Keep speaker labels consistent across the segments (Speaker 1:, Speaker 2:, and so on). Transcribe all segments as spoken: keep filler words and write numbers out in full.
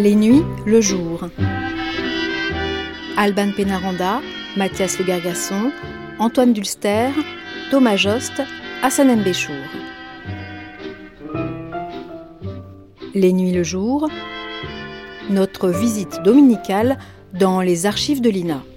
Speaker 1: Les nuits, le jour. Alban Pénaranda, Mathias Le Gargasson, Antoine Dulster, Thomas Jost, Hassan Mbéchour. Les nuits, le jour. Notre visite dominicale dans les archives de l'I N A.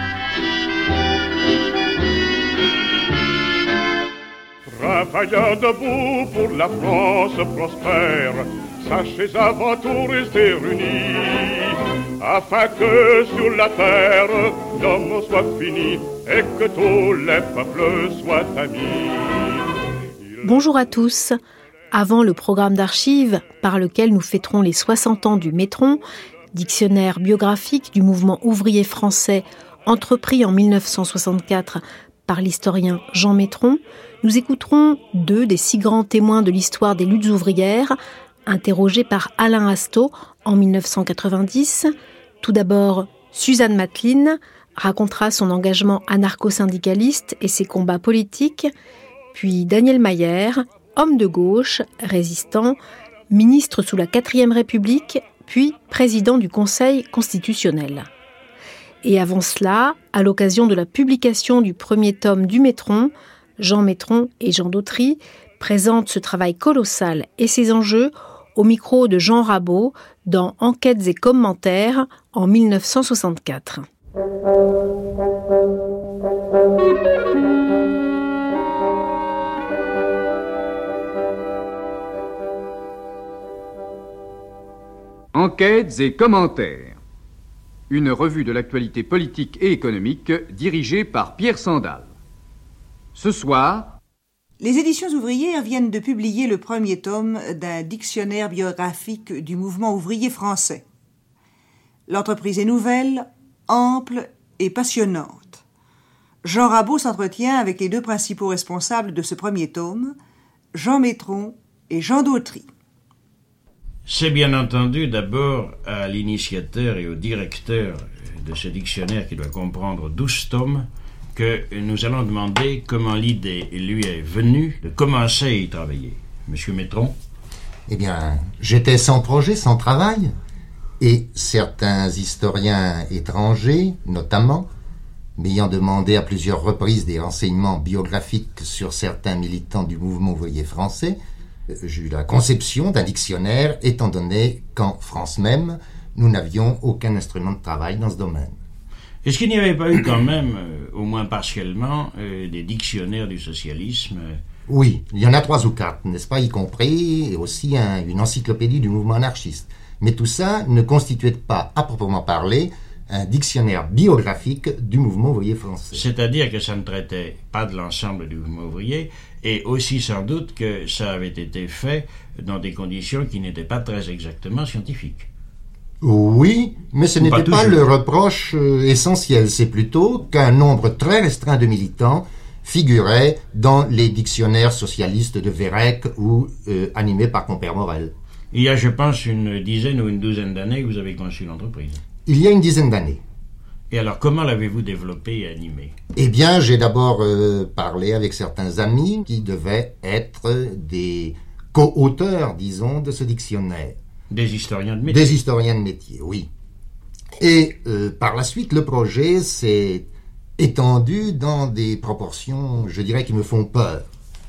Speaker 2: Travaillant debout pour la France prospère, sachez avant tout rester unis, afin que sur la terre l'homme soit fini et que tous les peuples soient amis. Il...
Speaker 1: Bonjour à tous. Avant le programme d'archives par lequel nous fêterons les soixante ans du Métron, dictionnaire biographique du mouvement ouvrier français entrepris en dix-neuf cent soixante-quatre par l'historien Jean Métron, nous écouterons deux des six grands témoins de l'histoire des luttes ouvrières, interrogés par Alain Asto en dix-neuf cent quatre-vingt-dix. Tout d'abord, Suzanne Matelin racontera son engagement anarcho-syndicaliste et ses combats politiques, puis Daniel Mayer, homme de gauche, résistant, ministre sous la quatrième République, puis président du Conseil constitutionnel. Et avant cela, à l'occasion de la publication du premier tome du Métron, Jean Métron et Jean Dautry présentent ce travail colossal et ses enjeux au micro de Jean Rabault dans Enquêtes et commentaires en dix-neuf cent soixante-quatre.
Speaker 3: Enquêtes et commentaires. Une revue de l'actualité politique et économique dirigée par Pierre Sandal. Ce soir,
Speaker 4: les éditions ouvrières viennent de publier le premier tome d'un dictionnaire biographique du mouvement ouvrier français. L'entreprise est nouvelle, ample et passionnante. Jean Rabault s'entretient avec les deux principaux responsables de ce premier tome, Jean Métron et Jean Dautry.
Speaker 5: C'est bien entendu d'abord à l'initiateur et au directeur de ce dictionnaire qui doit comprendre douze tomes que nous allons demander comment l'idée lui est venue de commencer à y travailler. Monsieur Métron?
Speaker 6: Eh bien, j'étais sans projet, sans travail, et certains historiens étrangers, notamment, m'ayant demandé à plusieurs reprises des renseignements biographiques sur certains militants du mouvement ouvrier français, j'ai eu la conception d'un dictionnaire, étant donné qu'en France même, nous n'avions aucun instrument de travail dans ce domaine.
Speaker 5: Est-ce qu'il n'y avait pas eu quand même, euh, au moins partiellement, euh, des dictionnaires du socialisme euh...
Speaker 6: Oui, il y en a trois ou quatre, n'est-ce pas, y compris aussi un, une encyclopédie du mouvement anarchiste. Mais tout ça ne constituait pas, à proprement parler, un dictionnaire biographique du mouvement ouvrier français.
Speaker 5: C'est-à-dire que ça ne traitait pas de l'ensemble du mouvement ouvrier, et aussi sans doute que ça avait été fait dans des conditions qui n'étaient pas très exactement scientifiques.
Speaker 6: Oui, mais ce n'était pas, pas le reproche euh, essentiel. C'est plutôt qu'un nombre très restreint de militants figurait dans les dictionnaires socialistes de Vérec ou euh, animés par Compère Morel.
Speaker 5: Il y a, je pense, une dizaine ou une douzaine d'années que vous avez conçu l'entreprise.
Speaker 6: Il y a une dizaine d'années.
Speaker 5: Et alors, comment l'avez-vous développé et animé?
Speaker 6: Eh bien, j'ai d'abord euh, parlé avec certains amis qui devaient être des co-auteurs, disons, de ce dictionnaire.
Speaker 5: Des historiens de métier.
Speaker 6: Des historiens de métier, oui. Et euh, par la suite, le projet s'est étendu dans des proportions, je dirais, qui me font peur.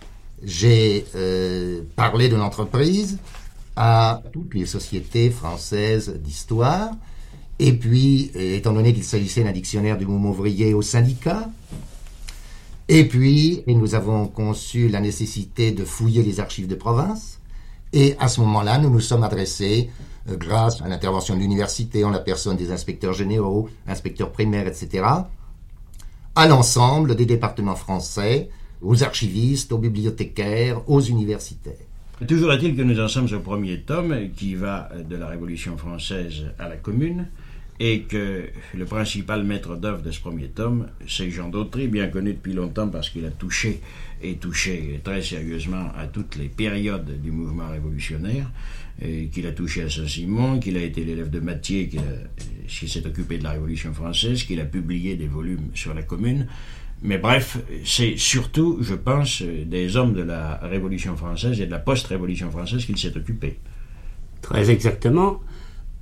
Speaker 6: J'ai euh, parlé de l'entreprise à toutes les sociétés françaises d'histoire, et puis, étant donné qu'il s'agissait d'un dictionnaire du mouvement ouvrier, aux syndicats, et puis, et nous avons conçu la nécessité de fouiller les archives de province, et à ce moment-là, nous nous sommes adressés, euh, grâce à l'intervention de l'université, en la personne des inspecteurs généraux, inspecteurs primaires, et cetera, à l'ensemble des départements français, aux archivistes, aux bibliothécaires, aux universitaires.
Speaker 5: Toujours est-il que nous en sommes au premier tome qui va de la Révolution française à la Commune, et que le principal maître d'œuvre de ce premier tome, c'est Jean Dautry, bien connu depuis longtemps parce qu'il a touché et touché très sérieusement à toutes les périodes du mouvement révolutionnaire, et qu'il a touché à Saint-Simon, qu'il a été l'élève de Mathieu, qu'il, a, qu'il s'est occupé de la Révolution française, qu'il a publié des volumes sur la Commune. Mais bref, c'est surtout, je pense, des hommes de la Révolution française et de la post-Révolution française qu'il s'est occupé.
Speaker 7: Très exactement.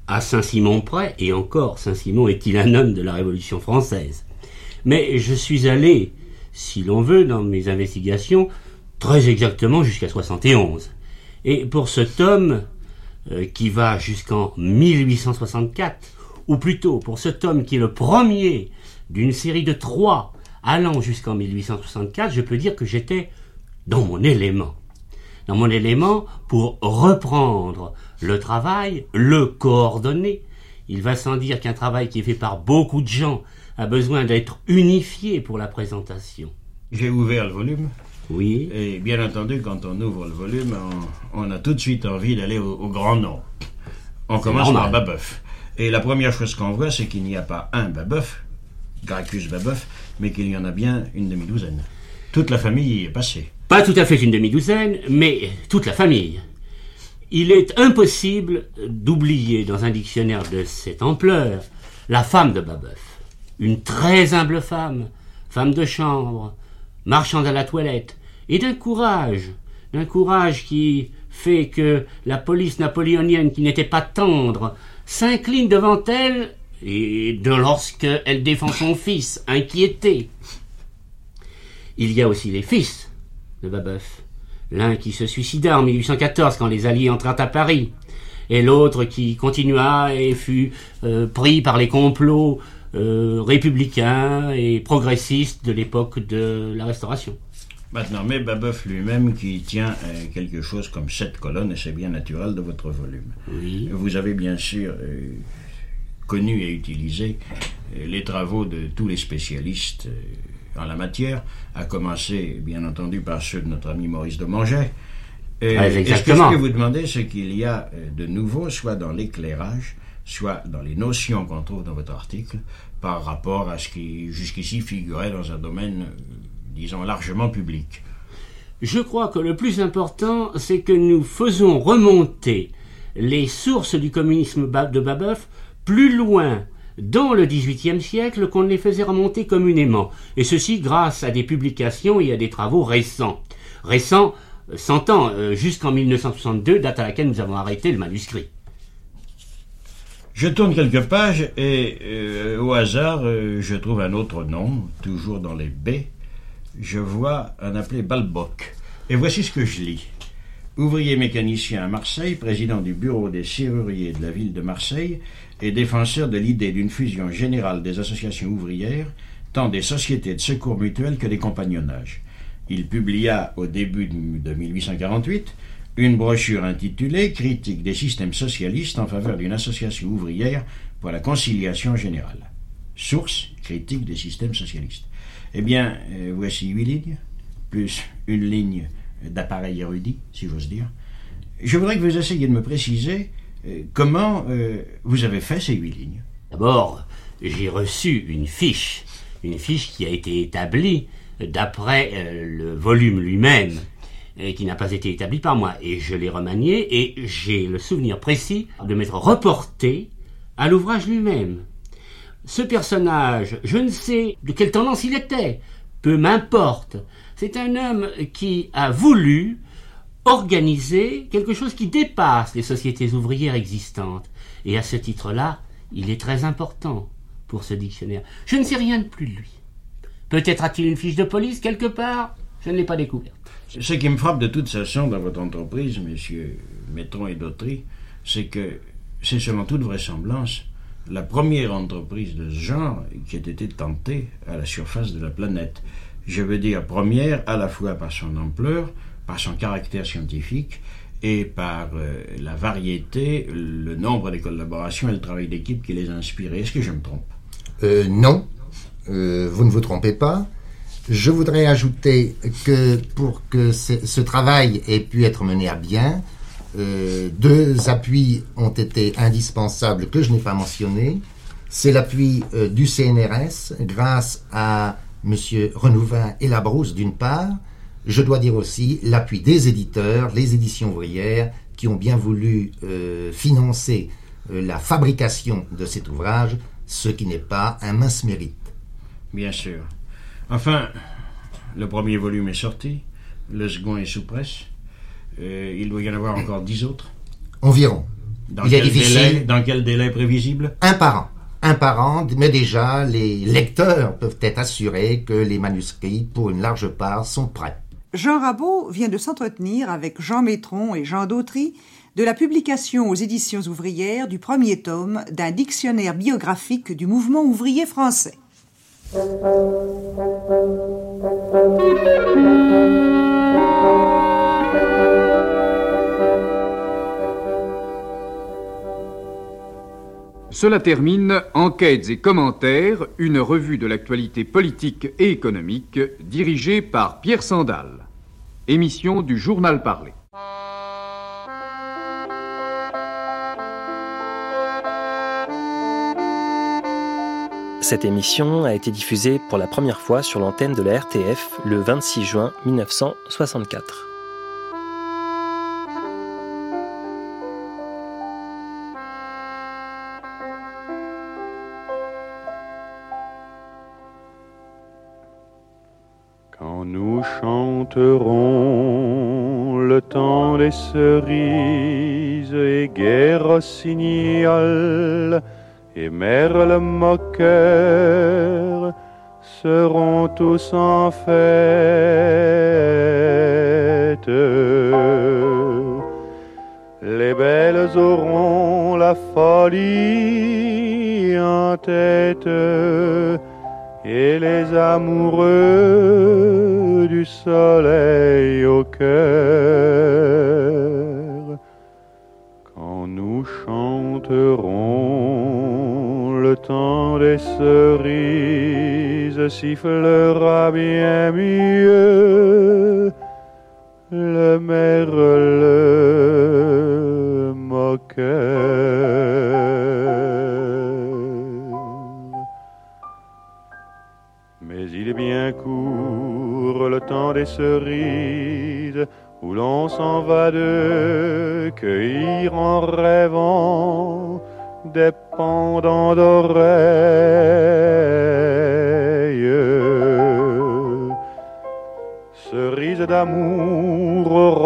Speaker 7: à Saint-Simon près, et encore, Saint-Simon est-il un homme de la Révolution française. Mais je suis allé, si l'on veut, dans mes investigations, très exactement jusqu'à soixante et onze. Et pour ce tome, euh, qui va jusqu'en mille huit cent soixante-quatre, ou plutôt pour ce tome qui est le premier d'une série de trois allant jusqu'en mille huit cent soixante-quatre, je peux dire que j'étais dans mon élément. Dans mon élément pour reprendre le travail, le coordonner. Il va sans dire qu'un travail qui est fait par beaucoup de gens a besoin d'être unifié pour la présentation.
Speaker 5: J'ai ouvert le volume.
Speaker 7: Oui.
Speaker 5: Et bien entendu, quand on ouvre le volume, on, on a tout de suite envie d'aller au, au grand nom. On
Speaker 7: C'est
Speaker 5: commence
Speaker 7: normal.
Speaker 5: par Babeuf. Et la première chose qu'on voit, c'est qu'il n'y a pas un Babeuf, Gracchus Babeuf, mais qu'il y en a bien une demi-douzaine. Toute la famille y est passée.
Speaker 7: Pas tout à fait une demi-douzaine, mais toute la famille. Il est impossible d'oublier dans un dictionnaire de cette ampleur la femme de Babeuf. Une très humble femme, femme de chambre, marchande à la toilette, et d'un courage, d'un courage qui fait que la police napoléonienne, qui n'était pas tendre, s'incline devant elle, et de lorsqu'elle défend son fils, inquiété. Il y a aussi les fils de Babeuf. L'un qui se suicida en mille huit cent quatorze quand les Alliés entrèrent à Paris, et l'autre qui continua et fut euh, pris par les complots euh, républicains et progressistes de l'époque de la Restauration.
Speaker 5: Maintenant, mais Babeuf lui-même qui tient euh, quelque chose comme sept colonnes, et c'est bien naturel de votre volume.
Speaker 7: Oui.
Speaker 5: Vous avez bien sûr euh, connu et utilisé euh, les travaux de tous les spécialistes euh, en la matière, à commencer bien entendu par ceux de notre ami Maurice de Monget. Et,
Speaker 7: Ouais,
Speaker 5: et ce que je
Speaker 7: exactement.
Speaker 5: peux vous demander, c'est qu'il y a euh, de nouveau, soit dans l'éclairage, soit dans les notions qu'on trouve dans votre article, par rapport à ce qui jusqu'ici figurait dans un domaine, euh, disons, largement public.
Speaker 7: Je crois que le plus important, c'est que nous faisons remonter les sources du communisme ba- de Babeuf plus loin dans le dix-huitième siècle qu'on ne les faisait remonter communément. Et ceci grâce à des publications et à des travaux récents. Récents, euh, s'entend, euh, jusqu'en mille neuf cent soixante-deux, date à laquelle nous avons arrêté le manuscrit.
Speaker 5: Je tourne quelques pages et, euh, au hasard, euh, je trouve un autre nom, toujours dans les B. Je vois un appelé Balboc. Et voici ce que je lis. Ouvrier mécanicien à Marseille, président du bureau des serruriers de la ville de Marseille et défenseur de l'idée d'une fusion générale des associations ouvrières, tant des sociétés de secours mutuels que des compagnonnages. Il publia au début de mille huit cent quarante-huit une brochure intitulée « Critique des systèmes socialistes en faveur d'une association ouvrière pour la conciliation générale ». Source, critique des systèmes socialistes. Eh bien, euh, voici huit lignes, plus une ligne d'appareil érudit, si j'ose dire. Je voudrais que vous essayiez de me préciser euh, comment euh, vous avez fait ces huit lignes.
Speaker 7: D'abord, j'ai reçu une fiche, une fiche qui a été établie d'après euh, le volume lui-même, et qui n'a pas été établi par moi. Et je l'ai remanié, et j'ai le souvenir précis de m'être reporté à l'ouvrage lui-même. Ce personnage, je ne sais de quelle tendance il était, peu m'importe. C'est un homme qui a voulu organiser quelque chose qui dépasse les sociétés ouvrières existantes. Et à ce titre-là, il est très important pour ce dictionnaire. Je ne sais rien de plus de lui. Peut-être a-t-il une fiche de police quelque part? Je ne l'ai pas découverte.
Speaker 5: Ce qui me frappe de toute façon dans votre entreprise, messieurs Métron et Dautry, c'est que c'est selon toute vraisemblance la première entreprise de ce genre qui ait été tentée à la surface de la planète. Je veux dire première à la fois par son ampleur, par son caractère scientifique et par euh, la variété, le nombre des collaborations et le travail d'équipe qui les a inspirés. Est-ce que je me trompe?
Speaker 6: Euh, non, euh, vous ne vous trompez pas. Je voudrais ajouter que pour que ce, ce travail ait pu être mené à bien, euh, deux appuis ont été indispensables que je n'ai pas mentionnés. C'est l'appui euh, du C N R S grâce à M. Renouvin et Labrousse d'une part. Je dois dire aussi l'appui des éditeurs, les éditions ouvrières, qui ont bien voulu euh, financer euh, la fabrication de cet ouvrage, ce qui n'est pas un mince mérite.
Speaker 5: Bien sûr. Enfin, le premier volume est sorti, le second est sous presse. Euh, il doit y en avoir encore dix autres.
Speaker 6: Environ.
Speaker 5: Dans
Speaker 6: Il est
Speaker 5: quel
Speaker 6: difficile.
Speaker 5: délai, dans quel délai prévisible?
Speaker 6: Un par an. Un par an, mais déjà, les lecteurs peuvent être assurés que les manuscrits, pour une large part, sont prêts.
Speaker 4: Jean Rabaud vient de s'entretenir avec Jean Métron et Jean Dautry de la publication aux éditions ouvrières du premier tome d'un dictionnaire biographique du mouvement ouvrier français.
Speaker 3: Cela termine Enquêtes et commentaires, une revue de l'actualité politique et économique dirigée par Pierre Sandal. Émission du Journal Parlé.
Speaker 8: Cette émission a été diffusée pour la première fois sur l'antenne de la R T F le vingt-six juin mille neuf cent soixante-quatre.
Speaker 2: Quand nous chanterons le temps des cerises et Gai Rossignol et Merle moqueur seront tous en fête. Les belles auront la folie en tête et les amoureux du soleil au cœur. Quand nous chanterons le temps des cerises, sifflera bien mieux le merle moqueur. Mais il est bien court le temps des cerises, où l'on s'en va de cueillir en rêvant des pendants d'oreilles. Cerises d'amour,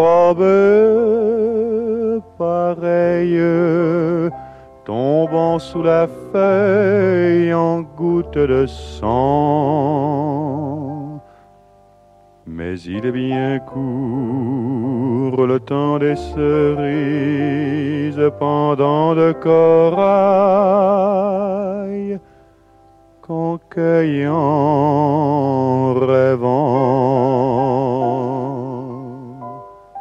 Speaker 2: robes pareilles, tombant sous la feuille en gouttes de sang. Mais il est bien court le temps des cerises, pendant de corail qu'on cueille en rêvant.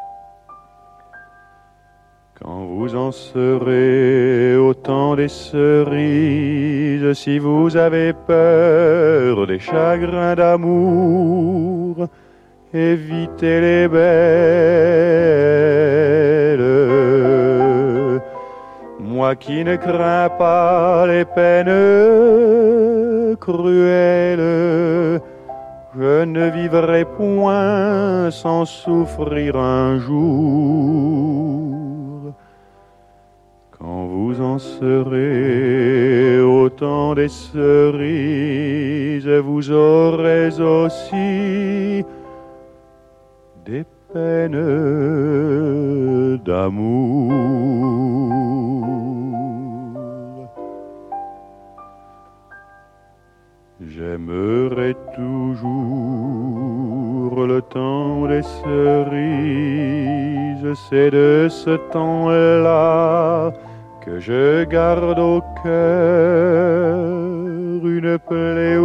Speaker 2: Quand vous en serez au temps des cerises, si vous avez peur des chagrins d'amour, évitez les belles. Moi qui ne crains pas les peines cruelles, je ne vivrai point sans souffrir un jour. Quand vous en serez au temps des cerises, vous aurez aussi des peines d'amour. J'aimerai toujours le temps des cerises, c'est de ce temps-là que je garde au cœur une plaie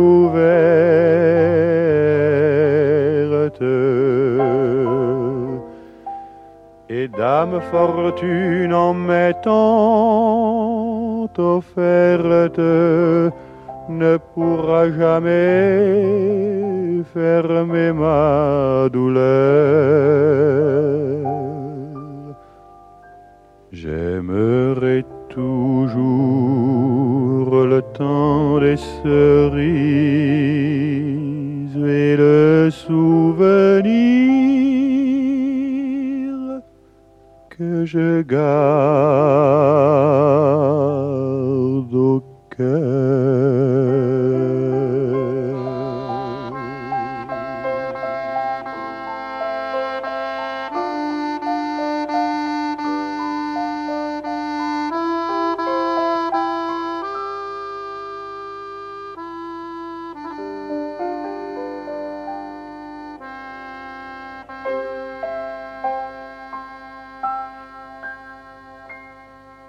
Speaker 2: ouverte. Et Dame Fortune en m'étant offerte ne pourra jamais fermer ma douleur. J'aimerai toujours le temps des cerises et le souvenir que je garde au cœur.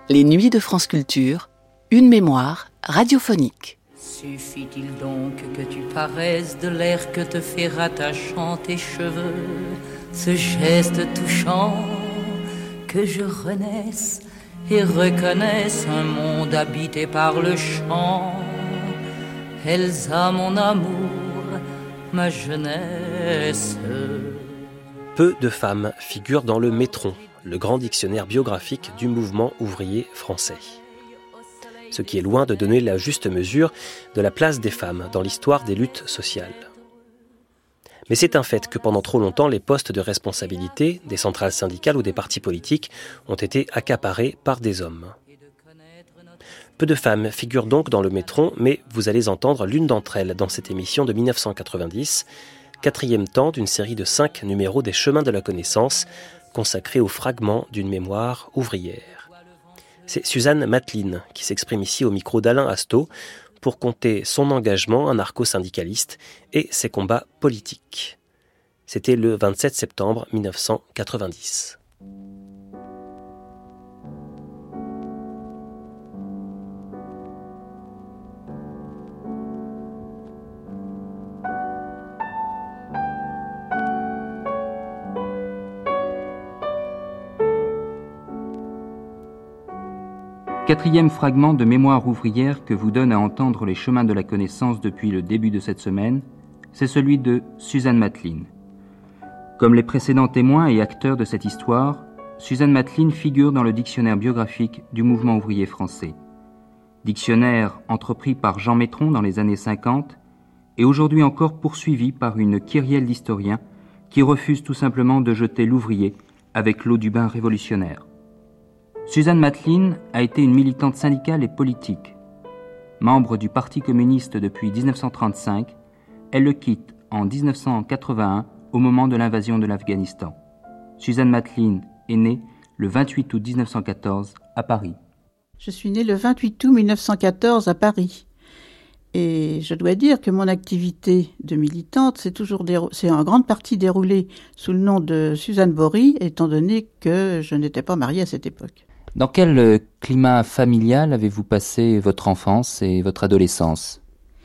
Speaker 9: Les Nuits de France Culture, une mémoire radiophonique.
Speaker 10: Suffit-il donc que tu paraisses de l'air que te fait rattachant tes cheveux, ce geste touchant, que je renaisse et reconnaisse un monde habité par le chant. Elsa, mon amour, ma jeunesse.
Speaker 8: Peu de femmes figurent dans le Métron, le grand dictionnaire biographique du mouvement ouvrier français. Ce qui est loin de donner la juste mesure de la place des femmes dans l'histoire des luttes sociales. Mais c'est un fait que pendant trop longtemps, les postes de responsabilité des centrales syndicales ou des partis politiques ont été accaparés par des hommes. Peu de femmes figurent donc dans le Métron, mais vous allez entendre l'une d'entre elles dans cette émission de dix-neuf cent quatre-vingt-dix, quatrième temps d'une série de cinq numéros des Chemins de la Connaissance, consacrés aux fragments d'une mémoire ouvrière. C'est Suzanne Mateline qui s'exprime ici au micro d'Alain Asto pour conter son engagement anarcho-syndicaliste et ses combats politiques. C'était le vingt-sept septembre mille neuf cent quatre-vingt-dix.
Speaker 11: Quatrième fragment de mémoire ouvrière que vous donne à entendre les Chemins de la Connaissance depuis le début de cette semaine, c'est celui de Suzanne Mateline. Comme les précédents témoins et acteurs de cette histoire, Suzanne Mateline figure dans le dictionnaire biographique du mouvement ouvrier français. Dictionnaire entrepris par Jean Métron dans les années cinquante et aujourd'hui encore poursuivi par une kyrielle d'historiens qui refusent tout simplement de jeter l'ouvrier avec l'eau du bain révolutionnaire. Suzanne Mateline a été une militante syndicale et politique. Membre du Parti communiste depuis dix-neuf cent trente-cinq, elle le quitte en dix-neuf cent quatre-vingt-un au moment de l'invasion de l'Afghanistan. Suzanne Mateline est née le vingt-huit août dix-neuf cent quatorze à Paris.
Speaker 12: Je suis née le vingt-huit août mille neuf cent quatorze à Paris. Et je dois dire que mon activité de militante s'est toujours dérou- c'est en grande partie déroulée sous le nom de Suzanne Bory, étant donné que je n'étais pas mariée à cette époque.
Speaker 11: Dans quel climat familial avez-vous passé votre enfance et votre adolescence ?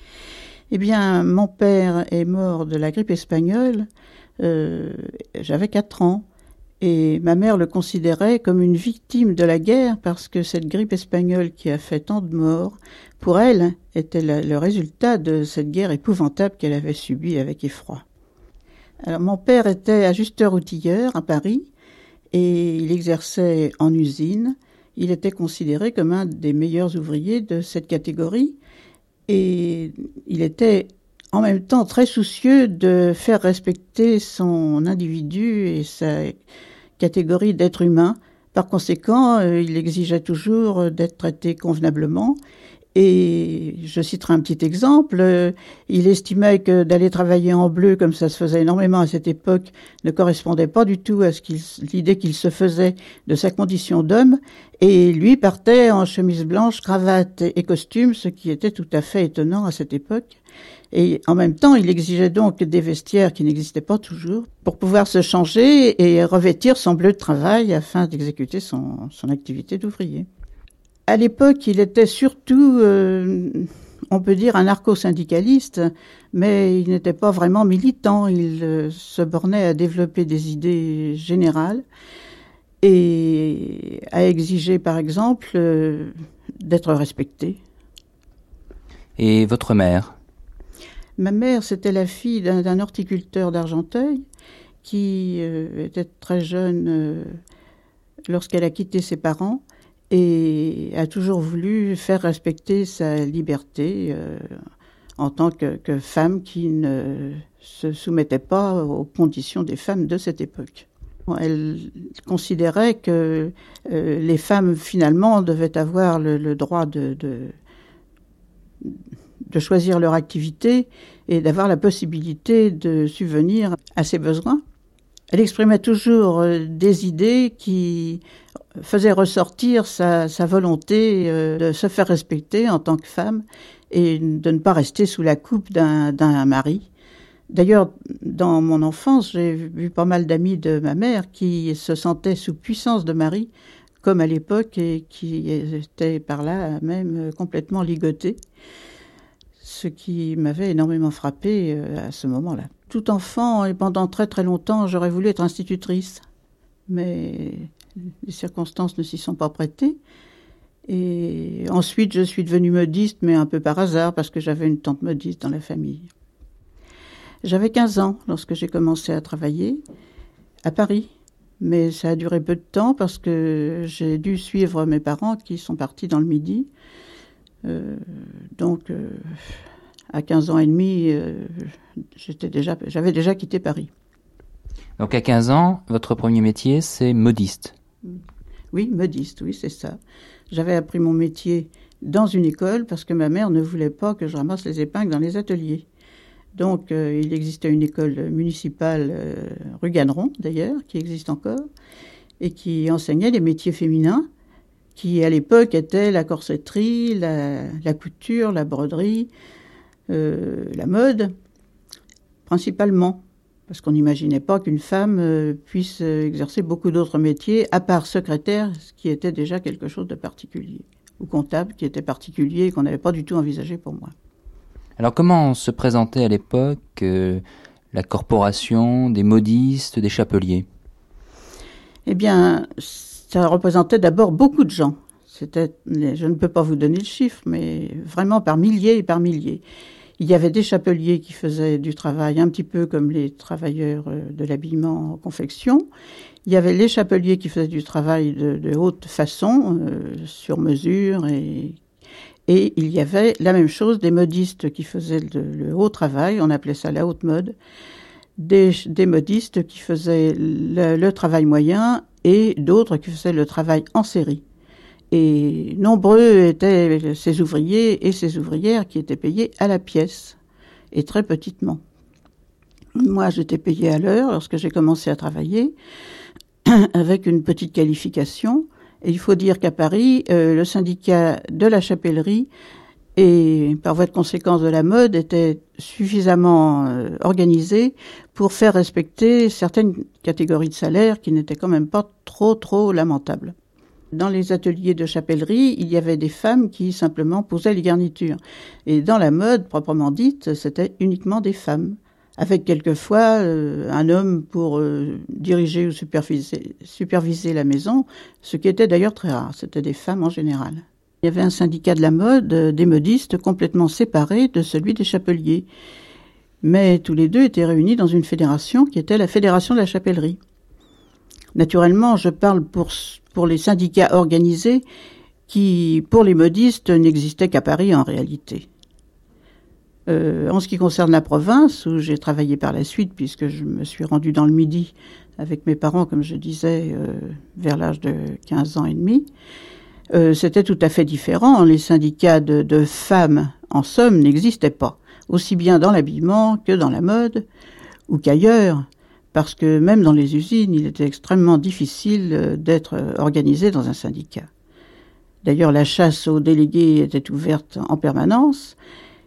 Speaker 12: Eh bien, mon père est mort de la grippe espagnole, euh, j'avais quatre ans, et ma mère le considérait comme une victime de la guerre parce que cette grippe espagnole qui a fait tant de morts, pour elle, était la, le résultat de cette guerre épouvantable qu'elle avait subie avec effroi. Alors, mon père était ajusteur-outilleur à Paris, et il exerçait en usine. Il était considéré comme un des meilleurs ouvriers de cette catégorie et il était en même temps très soucieux de faire respecter son individu et sa catégorie d'être humain. Par conséquent, il exigeait toujours d'être traité convenablement. Et je citerai un petit exemple, il estimait que d'aller travailler en bleu, comme ça se faisait énormément à cette époque, ne correspondait pas du tout à ce qu'il, l'idée qu'il se faisait de sa condition d'homme, et lui partait en chemise blanche, cravate et costume, ce qui était tout à fait étonnant à cette époque. Et en même temps, il exigeait donc des vestiaires qui n'existaient pas toujours, pour pouvoir se changer et revêtir son bleu de travail afin d'exécuter son, son activité d'ouvrier. À l'époque, il était surtout, euh, on peut dire, anarcho-syndicaliste, mais il n'était pas vraiment militant. Il euh, se bornait à développer des idées générales et à exiger, par exemple, euh, d'être respecté.
Speaker 11: Et votre mère ?
Speaker 12: Ma mère, c'était la fille d'un, d'un horticulteur d'Argenteuil qui euh, était très jeune euh, lorsqu'elle a quitté ses parents. Et a toujours voulu faire respecter sa liberté euh, en tant que, que femme qui ne se soumettait pas aux conditions des femmes de cette époque. Elle considérait que euh, les femmes, finalement, devaient avoir le, le droit de, de, de choisir leur activité et d'avoir la possibilité de subvenir à ses besoins. Elle exprimait toujours euh, des idées qui faisaient ressortir sa, sa volonté euh, de se faire respecter en tant que femme et de ne pas rester sous la coupe d'un, d'un mari. D'ailleurs, dans mon enfance, j'ai vu pas mal d'amis de ma mère qui se sentaient sous puissance de mari comme à l'époque, et qui étaient par là même complètement ligotées, ce qui m'avait énormément frappée à ce moment-là. Tout enfant, et pendant très très longtemps, j'aurais voulu être institutrice, mais les circonstances ne s'y sont pas prêtées. Et ensuite, je suis devenue modiste, mais un peu par hasard, parce que j'avais une tante modiste dans la famille. J'avais quinze ans lorsque j'ai commencé à travailler à Paris, mais ça a duré peu de temps parce que j'ai dû suivre mes parents qui sont partis dans le Midi. Euh, donc, euh, à quinze ans et demi, euh, j'étais déjà, j'avais déjà quitté Paris.
Speaker 11: Donc à quinze ans, votre premier métier, c'est modiste.
Speaker 12: Oui, modiste, oui, c'est ça. J'avais appris mon métier dans une école parce que ma mère ne voulait pas que je ramasse les épingles dans les ateliers. Donc, euh, il existait une école municipale, euh, rue Ganneron d'ailleurs, qui existe encore, et qui enseignait les métiers féminins, qui à l'époque étaient la corsetterie, la, la couture, la broderie, euh, la mode, principalement. Parce qu'on n'imaginait pas qu'une femme euh, puisse exercer beaucoup d'autres métiers, à part secrétaire, ce qui était déjà quelque chose de particulier, ou comptable, qui était particulier et qu'on n'avait pas du tout envisagé pour moi.
Speaker 11: Alors comment se présentait à l'époque euh, la corporation des modistes, des chapeliers ?
Speaker 12: Eh bien, ça représentait d'abord beaucoup de gens. C'était, je ne peux pas vous donner le chiffre, mais vraiment par milliers et par milliers. Il y avait des chapeliers qui faisaient du travail un petit peu comme les travailleurs de l'habillement en confection. Il y avait les chapeliers qui faisaient du travail de, de haute façon, euh, sur mesure. Et, et il y avait la même chose des modistes qui faisaient le, le haut travail, on appelait ça la haute mode. Des, des modistes qui faisaient le, le travail moyen et d'autres qui faisaient le travail en série. Et nombreux étaient ces ouvriers et ces ouvrières qui étaient payés à la pièce, et très petitement. Moi, j'étais payée à l'heure lorsque j'ai commencé à travailler, avec une petite qualification. Et il faut dire qu'à Paris, euh, le syndicat de la chapellerie et par voie de conséquence de la mode était suffisamment euh, organisé pour faire respecter certaines catégories de salaires qui n'étaient quand même pas trop, trop lamentables. Dans les ateliers de chapellerie, il y avait des femmes qui simplement posaient les garnitures. Et dans la mode, proprement dite, c'était uniquement des femmes, avec quelquefois euh, un homme pour euh, diriger ou superviser, superviser la maison, ce qui était d'ailleurs très rare. C'était des femmes en général. Il y avait un syndicat de la mode, euh, des modistes, complètement séparé de celui des chapeliers. Mais tous les deux étaient réunis dans une fédération qui était la Fédération de la chapellerie. Naturellement, je parle pour... pour les syndicats organisés qui, pour les modistes, n'existaient qu'à Paris en réalité. Euh, en ce qui concerne la province, où j'ai travaillé par la suite, puisque je me suis rendue dans le Midi avec mes parents, comme je disais, euh, vers l'âge de quinze ans et demi, euh, c'était tout à fait différent. Les syndicats de, de femmes, en somme, n'existaient pas, aussi bien dans l'habillement que dans la mode, ou qu'ailleurs. Parce que même dans les usines, il était extrêmement difficile d'être organisé dans un syndicat. D'ailleurs, la chasse aux délégués était ouverte en permanence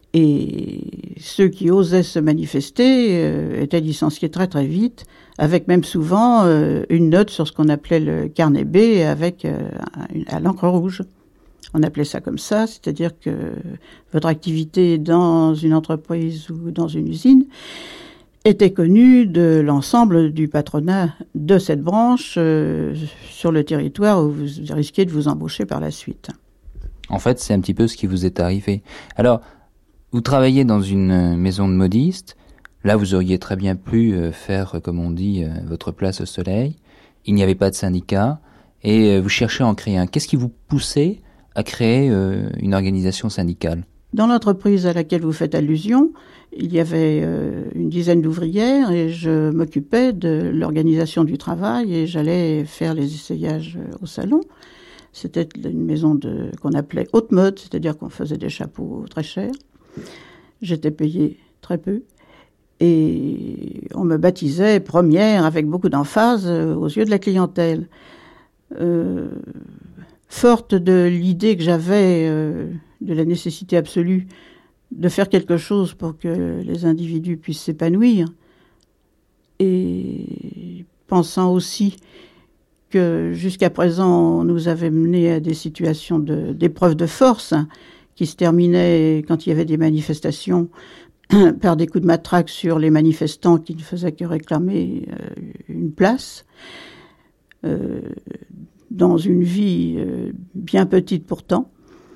Speaker 12: et ceux qui osaient se manifester euh, étaient licenciés très très vite, avec même souvent euh, une note sur ce qu'on appelait le carnet B avec euh, à l'encre rouge. On appelait ça comme ça, c'est-à-dire que votre activité dans une entreprise ou dans une usine était connu de l'ensemble du patronat de cette branche euh, sur le territoire où vous risquez de vous embaucher par la suite.
Speaker 11: En fait, c'est un petit peu ce qui vous est arrivé. Alors, vous travaillez dans une maison de modiste. Là, vous auriez très bien pu euh, faire, comme on dit, euh, votre place au soleil. Il n'y avait pas de syndicat et euh, vous cherchez à en créer un. Qu'est-ce qui vous poussait à créer euh, une organisation syndicale ?
Speaker 12: Dans l'entreprise à laquelle vous faites allusion, il y avait euh, une dizaine d'ouvrières et je m'occupais de l'organisation du travail et j'allais faire les essayages au salon. C'était une maison de, qu'on appelait haute mode, c'est-à-dire qu'on faisait des chapeaux très chers. J'étais payée très peu et on me baptisait première avec beaucoup d'emphase aux yeux de la clientèle. Euh, forte de l'idée que j'avais euh, de la nécessité absolue de faire quelque chose pour que les individus puissent s'épanouir, et pensant aussi que jusqu'à présent, on nous avait mené à des situations de, d'épreuve de force, hein, qui se terminaient quand il y avait des manifestations par des coups de matraque sur les manifestants qui ne faisaient que réclamer euh, une place. Euh, dans une vie euh, bien petite pourtant.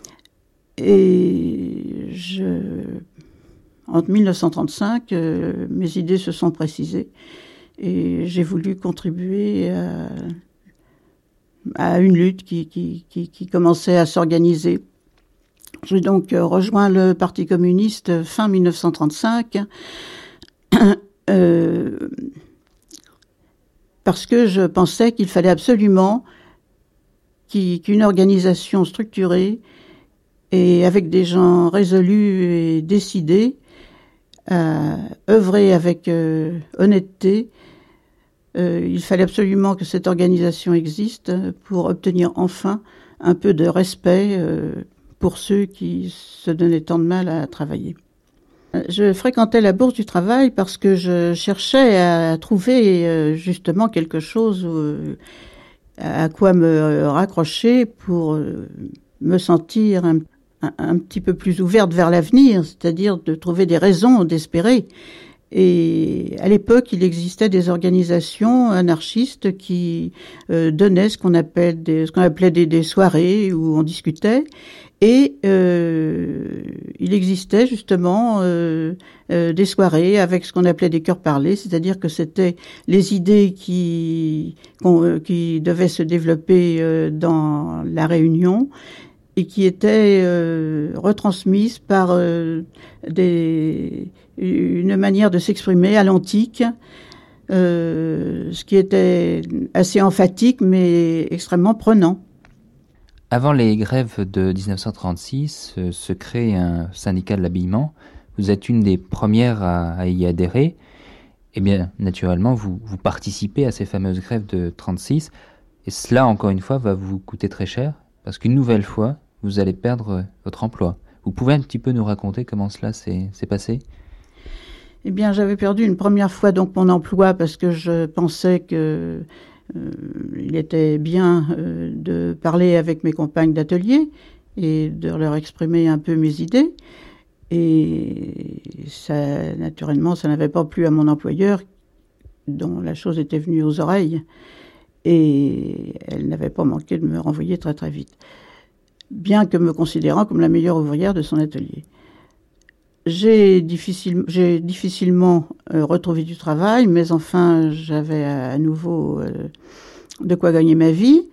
Speaker 12: Et je, en dix-neuf cent trente-cinq, euh, mes idées se sont précisées et j'ai voulu contribuer à, à une lutte qui, qui, qui, qui commençait à s'organiser. J'ai donc rejoint le Parti communiste fin dix-neuf cent trente-cinq euh, parce que je pensais qu'il fallait absolument qu'une organisation structurée et avec des gens résolus et décidés à œuvrer avec euh, honnêteté. Euh, il fallait absolument que cette organisation existe pour obtenir enfin un peu de respect euh, pour ceux qui se donnaient tant de mal à travailler. Je fréquentais la Bourse du Travail parce que je cherchais à trouver euh, justement quelque chose où, à quoi me raccrocher pour me sentir un, un, un petit peu plus ouverte vers l'avenir, c'est-à-dire de trouver des raisons d'espérer. Et à l'époque, il existait des organisations anarchistes qui euh, donnaient ce qu'on appelle des, ce qu'on appelait des, des soirées où on discutait. Et euh, il existait justement euh, euh, des soirées avec ce qu'on appelait des chœurs parlés, c'est-à-dire que c'était les idées qui, qui devaient se développer euh, dans la réunion et qui étaient euh, retransmises par euh, des, une manière de s'exprimer à l'antique, euh, ce qui était assez emphatique mais extrêmement prenant.
Speaker 11: Avant les grèves de dix-neuf cent trente-six, euh, se crée un syndicat de l'habillement. Vous êtes une des premières à, à y adhérer. Eh bien, naturellement, vous, vous participez à ces fameuses grèves de trente-six. Et cela, encore une fois, va vous coûter très cher, parce qu'une nouvelle fois, vous allez perdre votre emploi. Vous pouvez un petit peu nous raconter comment cela s'est, s'est passé ?
Speaker 12: Eh bien, j'avais perdu une première fois donc mon emploi parce que je pensais que Euh, il était bien euh, de parler avec mes compagnes d'atelier et de leur exprimer un peu mes idées. Et ça, naturellement, ça n'avait pas plu à mon employeur, dont la chose était venue aux oreilles. Et elle n'avait pas manqué de me renvoyer très très vite, bien que me considérant comme la meilleure ouvrière de son atelier. J'ai, difficile, j'ai difficilement euh, retrouvé du travail, mais enfin, j'avais à, à nouveau euh, de quoi gagner ma vie.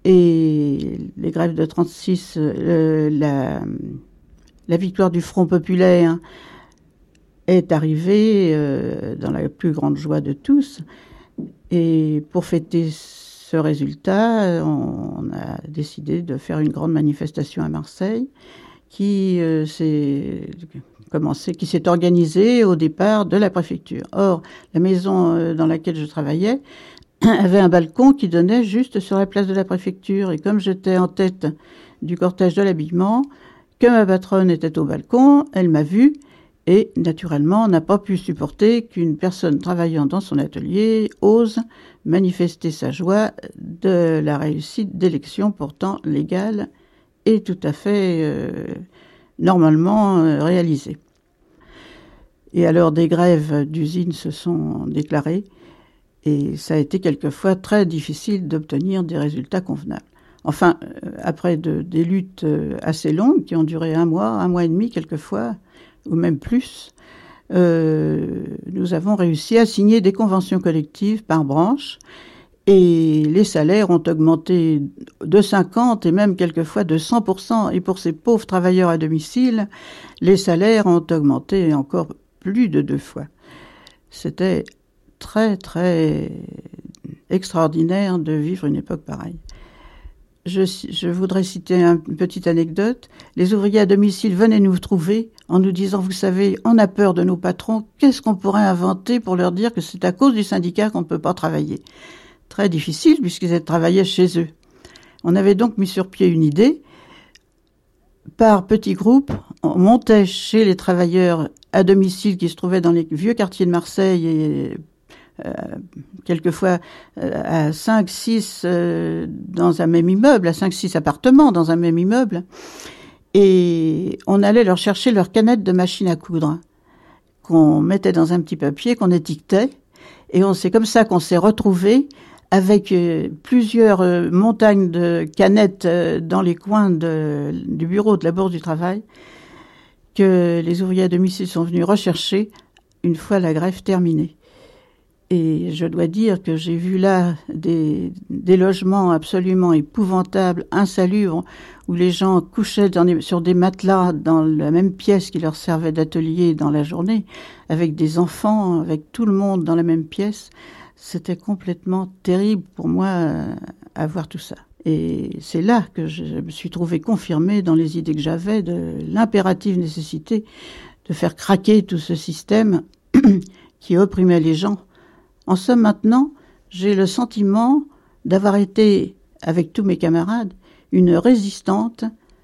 Speaker 12: Et les grèves de trente-six, euh, la, la victoire du Front populaire est arrivée euh, dans la plus grande joie de tous. Et pour fêter ce résultat, on, on a décidé de faire une grande manifestation à Marseille qui euh, s'est... Commencé, qui s'est organisé au départ de la préfecture. Or, la maison dans laquelle je travaillais avait un balcon qui donnait juste sur la place de la préfecture. Et comme j'étais en tête du cortège de l'habillement, que ma patronne était au balcon, elle m'a vue et, naturellement, n'a pas pu supporter qu'une personne travaillant dans son atelier ose manifester sa joie de la réussite d'élections pourtant légales et tout à fait... Euh, normalement euh, réalisées. Et alors des grèves d'usines se sont déclarées et ça a été quelquefois très difficile d'obtenir des résultats convenables. Enfin, euh, après de, des luttes euh, assez longues qui ont duré un mois, un mois et demi quelquefois, ou même plus, euh, nous avons réussi à signer des conventions collectives par branche. Et les salaires ont augmenté de cinquante et même quelquefois de cent pour cent. Et pour ces pauvres travailleurs à domicile, les salaires ont augmenté encore plus de deux fois. C'était très, très extraordinaire de vivre une époque pareille. Je, je voudrais citer une petite anecdote. Les ouvriers à domicile venaient nous trouver en nous disant, vous savez, on a peur de nos patrons. Qu'est-ce qu'on pourrait inventer pour leur dire que c'est à cause du syndicat qu'on ne peut pas travailler ? Très difficile puisqu'ils travaillaient chez eux. On avait donc mis sur pied une idée. Par petits groupes, on montait chez les travailleurs à domicile qui se trouvaient dans les vieux quartiers de Marseille et euh, quelquefois euh, à cinq, six euh, dans un même immeuble, à cinq, six appartements dans un même immeuble. Et on allait leur chercher leurs canettes de machine à coudre, qu'on mettait dans un petit papier, qu'on étiquetait. Et on, c'est comme ça qu'on s'est retrouvés avec euh, plusieurs euh, montagnes de canettes euh, dans les coins de, du bureau de la Bourse du Travail, que les ouvriers à domicile sont venus rechercher une fois la grève terminée. Et je dois dire que j'ai vu là des, des logements absolument épouvantables, insalubres, où les gens couchaient dans des, sur des matelas dans la même pièce qui leur servait d'atelier dans la journée, avec des enfants, avec tout le monde dans la même pièce. C'était complètement terrible pour moi euh, à voir tout ça. Et c'est là que je me suis trouvée confirmée dans les idées que j'avais de l'impérative nécessité de faire craquer tout ce système qui opprimait les gens. En somme, maintenant, j'ai le sentiment d'avoir été, avec tous mes camarades, une résistante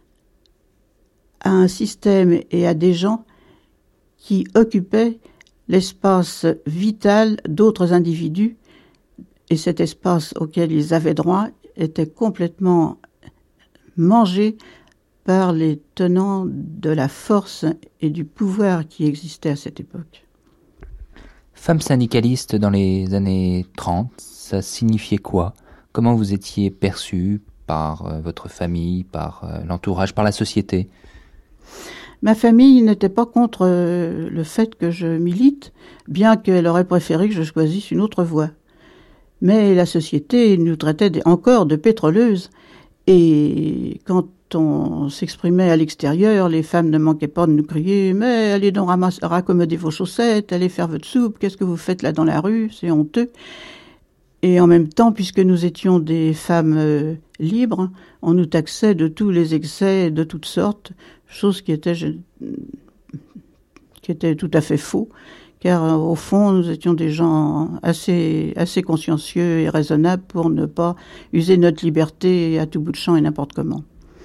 Speaker 12: à un système et à des gens qui occupaient l'espace vital d'autres individus, et cet espace auquel ils avaient droit était complètement mangé par les tenants de la force et du pouvoir qui existait à cette époque.
Speaker 11: Femme syndicaliste dans les années trente, ça signifiait quoi? Comment vous étiez perçue par euh, votre famille, par euh, l'entourage, par la société?
Speaker 12: Ma famille n'était pas contre euh, le fait que je milite, bien qu'elle aurait préféré que je choisisse une autre voie. Mais la société nous traitait de, encore de pétroleuses, et quand on s'exprimait à l'extérieur, les femmes ne manquaient pas de nous crier « Mais allez donc ramasse, raccommoder vos chaussettes, allez faire votre soupe, qu'est-ce que vous faites là dans la rue, c'est honteux ». Et en même temps, puisque nous étions des femmes euh, libres, on nous taxait de tous les excès de toutes sortes, chose qui était, je, qui était tout à fait faux, car euh, au fond, nous étions des gens assez, assez consciencieux et raisonnables pour ne pas user notre liberté à tout bout de champ et n'importe comment.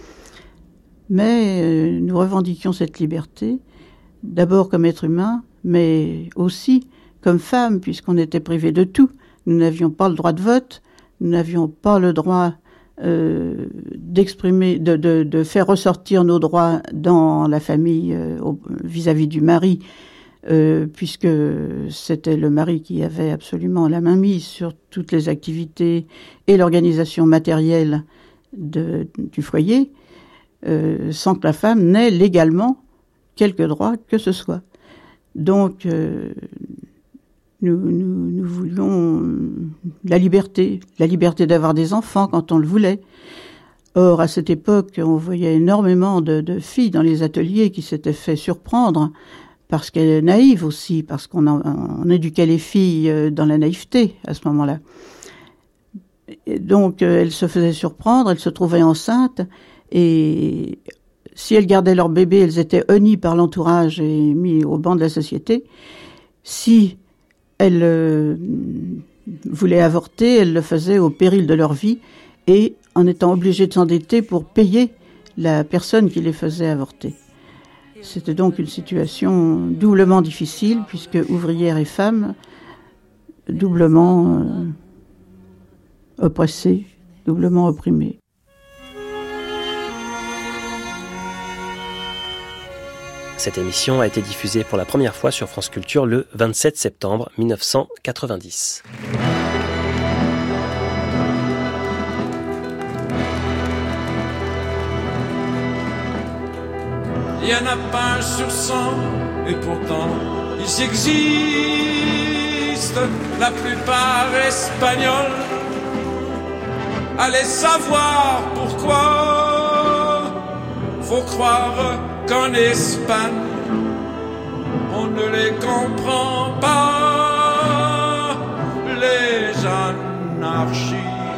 Speaker 12: Mais euh, nous revendiquions cette liberté, d'abord comme être humain, mais aussi comme femme, puisqu'on était privés de tout. Nous n'avions pas le droit de vote, nous n'avions pas le droit euh, d'exprimer, de, de, de faire ressortir nos droits dans la famille euh, au, vis-à-vis du mari, euh, puisque c'était le mari qui avait absolument la main mise sur toutes les activités et l'organisation matérielle de, du foyer. Euh, sans que la femme n'ait légalement quelque droit que ce soit. Donc, euh, nous, nous, nous voulions la liberté, la liberté d'avoir des enfants quand on le voulait. Or, à cette époque, on voyait énormément de, de filles dans les ateliers qui s'étaient fait surprendre, parce qu'elles étaient naïves aussi, parce qu'on en, on éduquait les filles dans la naïveté à ce moment-là. Et donc, elles se faisaient surprendre, elles se trouvaient enceintes, et si elles gardaient leur bébé, elles étaient honnies par l'entourage et mises au banc de la société. Si elles euh, voulaient avorter, elles le faisaient au péril de leur vie et en étant obligées de s'endetter pour payer la personne qui les faisait avorter. C'était donc une situation doublement difficile, puisque ouvrières et femmes, doublement euh, oppressées, doublement opprimées.
Speaker 8: Cette émission a été diffusée pour la première fois sur France Culture le vingt-sept septembre mille neuf cent quatre-vingt-dix.
Speaker 13: Il n'y en a pas un sur cent, et pourtant ils existent, la plupart espagnols. Allez savoir pourquoi, faut croire qu'en Espagne, on ne les comprend pas, les anarchistes.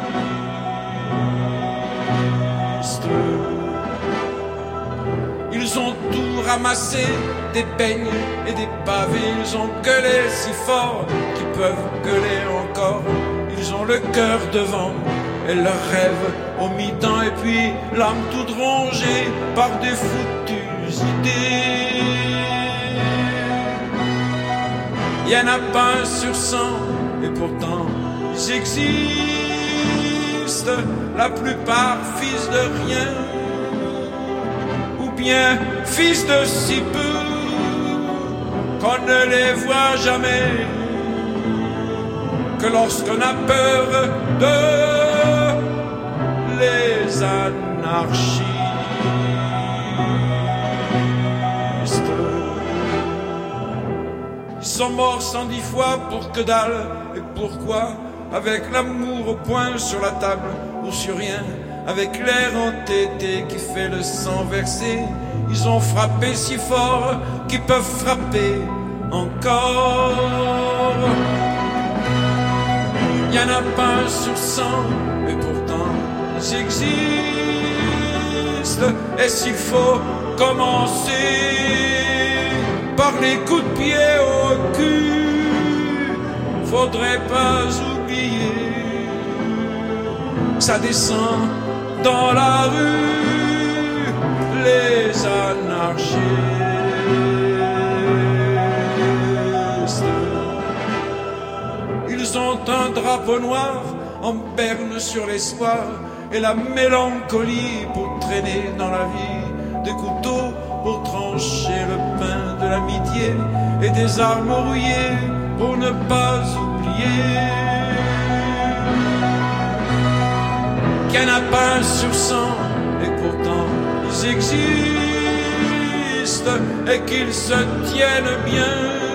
Speaker 13: Ils ont tout ramassé, des peignes et des pavés, ils ont gueulé si fort qu'ils peuvent gueuler encore. Ils ont le cœur devant et leurs rêves au mi-temps, et puis l'âme toute rongée par des foutues idées. Il y en a pas un sur cent et pourtant ils existent, la plupart fils de rien, ou bien fils de si peu qu'on ne les voit jamais, que lorsqu'on a peur de les anarchistes. Ils sont morts cent dix fois pour que dalle, et pourquoi? Avec l'amour au poing sur la table, ou sur rien, avec l'air entêté qui fait le sang verser. Ils ont frappé si fort qu'ils peuvent frapper encore. Il n'y en a pas un sur cent, et pourtant ils existent. Et s'il faut commencer par les coups de pied au cul, faudrait pas oublier que ça descend dans la rue, les anarchistes. Ils ont un drapeau noir en berne sur l'espoir et la mélancolie pour traîner dans la vie, des couteaux pour trancher le pain de l'amitié et des armes rouillées pour ne pas oublier qu'il n'y en a pas un sur cent, et pourtant ils existent et qu'ils se tiennent bien,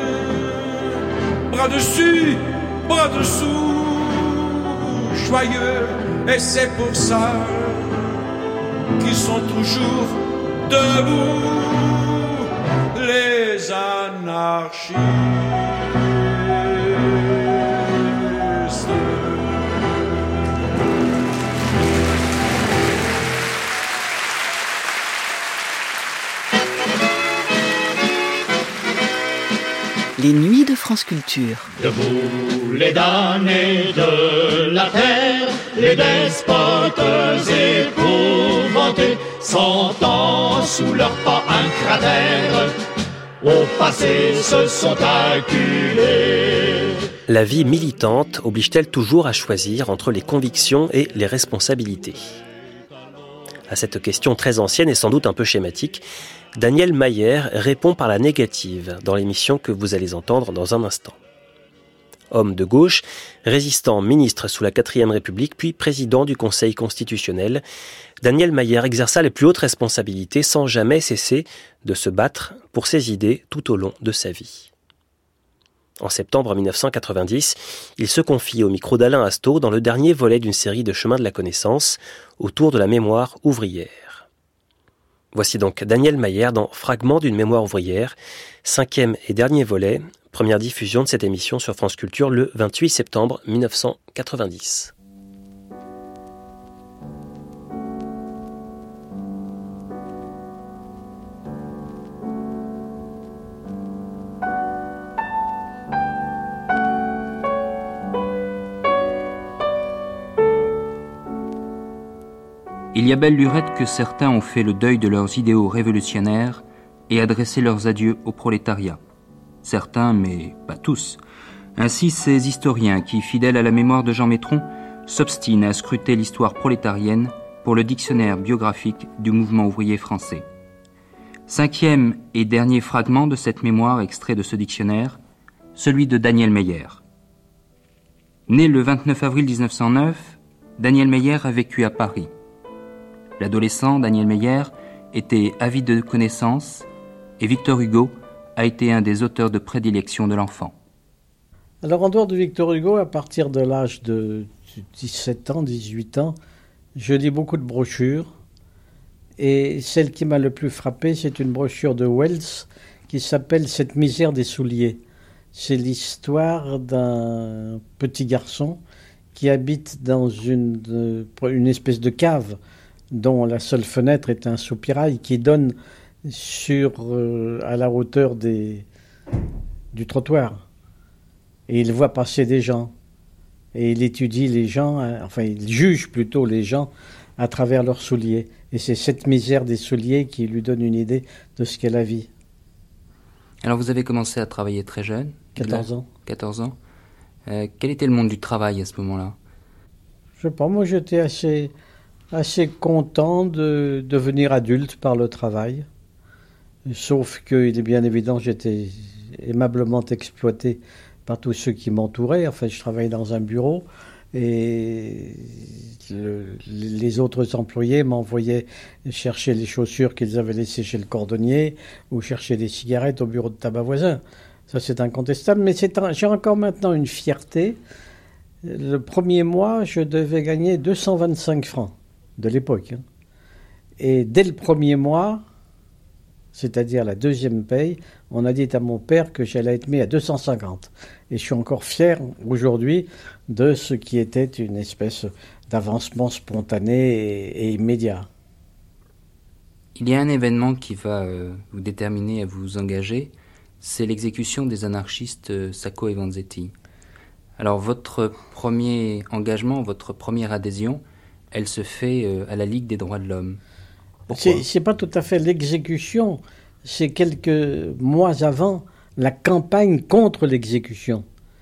Speaker 13: bras dessus, bras dessous, joyeux, et c'est pour ça qu'ils sont toujours debout, les anarchistes.
Speaker 9: Les nuits de France Culture.
Speaker 14: Debout les damnés de la terre, les despotes épouvantés, sentant sous leurs pas un cratère, au passé se sont acculés.
Speaker 8: La vie militante oblige-t-elle toujours à choisir entre les convictions et les responsabilités ? À cette question très ancienne et sans doute un peu schématique, Daniel Mayer répond par la négative dans l'émission que vous allez entendre dans un instant. Homme de gauche, résistant, ministre sous la quatrième République, puis président du Conseil constitutionnel, Daniel Mayer exerça les plus hautes responsabilités sans jamais cesser de se battre pour ses idées tout au long de sa vie. En septembre mille neuf cent quatre-vingt-dix, il se confie au micro d'Alain Asto dans le dernier volet d'une série de Chemins de la connaissance autour de la mémoire ouvrière. Voici donc Daniel Mayer dans Fragments d'une mémoire ouvrière, cinquième et dernier volet, première diffusion de cette émission sur France Culture le vingt-huit septembre mille neuf cent quatre-vingt-dix.
Speaker 11: Il y a belle lurette que certains ont fait le deuil de leurs idéaux révolutionnaires et adressé leurs adieux au prolétariat. Certains, mais pas tous. Ainsi, ces historiens qui, fidèles à la mémoire de Jean Métron, s'obstinent à scruter l'histoire prolétarienne pour le dictionnaire biographique du mouvement ouvrier français. Cinquième et dernier fragment de cette mémoire extrait de ce dictionnaire, celui de Daniel Mayer. Né le vingt-neuf avril mille neuf cent neuf, Daniel Mayer a vécu à Paris. L'adolescent Daniel Mayer était avide de connaissances et Victor Hugo a été un des auteurs de prédilection de l'enfant.
Speaker 15: Alors en dehors de Victor Hugo, à partir de l'âge de dix-sept ans, dix-huit ans, je lis beaucoup de brochures et celle qui m'a le plus frappé, c'est une brochure de Wells qui s'appelle « Cette misère des souliers ». C'est l'histoire d'un petit garçon qui habite dans une, une espèce de cave dont la seule fenêtre est un soupirail qui donne sur, euh, à la hauteur des, du trottoir. Et il voit passer des gens. Et il étudie les gens, hein, enfin il juge plutôt les gens à travers leurs souliers. Et c'est cette misère des souliers qui lui donne une idée de ce qu'est la vie.
Speaker 11: Alors vous avez commencé à travailler très jeune.
Speaker 15: quatorze ans.
Speaker 11: quatorze ans. Euh, quel était le monde du travail à ce moment-là?
Speaker 15: Je sais pas, moi j'étais assez, assez content de devenir adulte par le travail. Sauf qu'il est bien évident que j'étais aimablement exploité par tous ceux qui m'entouraient. Enfin, je travaillais dans un bureau et le, les autres employés m'envoyaient chercher les chaussures qu'ils avaient laissées chez le cordonnier ou chercher des cigarettes au bureau de tabac voisin. Ça, c'est incontestable, mais c'est un, j'ai encore maintenant une fierté. Le premier mois, je devais gagner deux cent vingt-cinq francs de l'époque. Hein. Et dès le premier mois, c'est-à-dire la deuxième paye, on a dit à mon père que j'allais être mis à deux cent cinquante. Et je suis encore fier aujourd'hui de ce qui était une espèce d'avancement spontané et, et immédiat.
Speaker 11: Il y a un événement qui va euh, vous déterminer à vous engager, c'est l'exécution des anarchistes euh, Sacco et Vanzetti. Alors votre premier engagement, votre première adhésion, elle se fait euh, à la Ligue des droits de l'homme. Pourquoi ?
Speaker 15: C'est, c'est pas tout à fait l'exécution, c'est quelques mois avant la campagne contre l'exécution.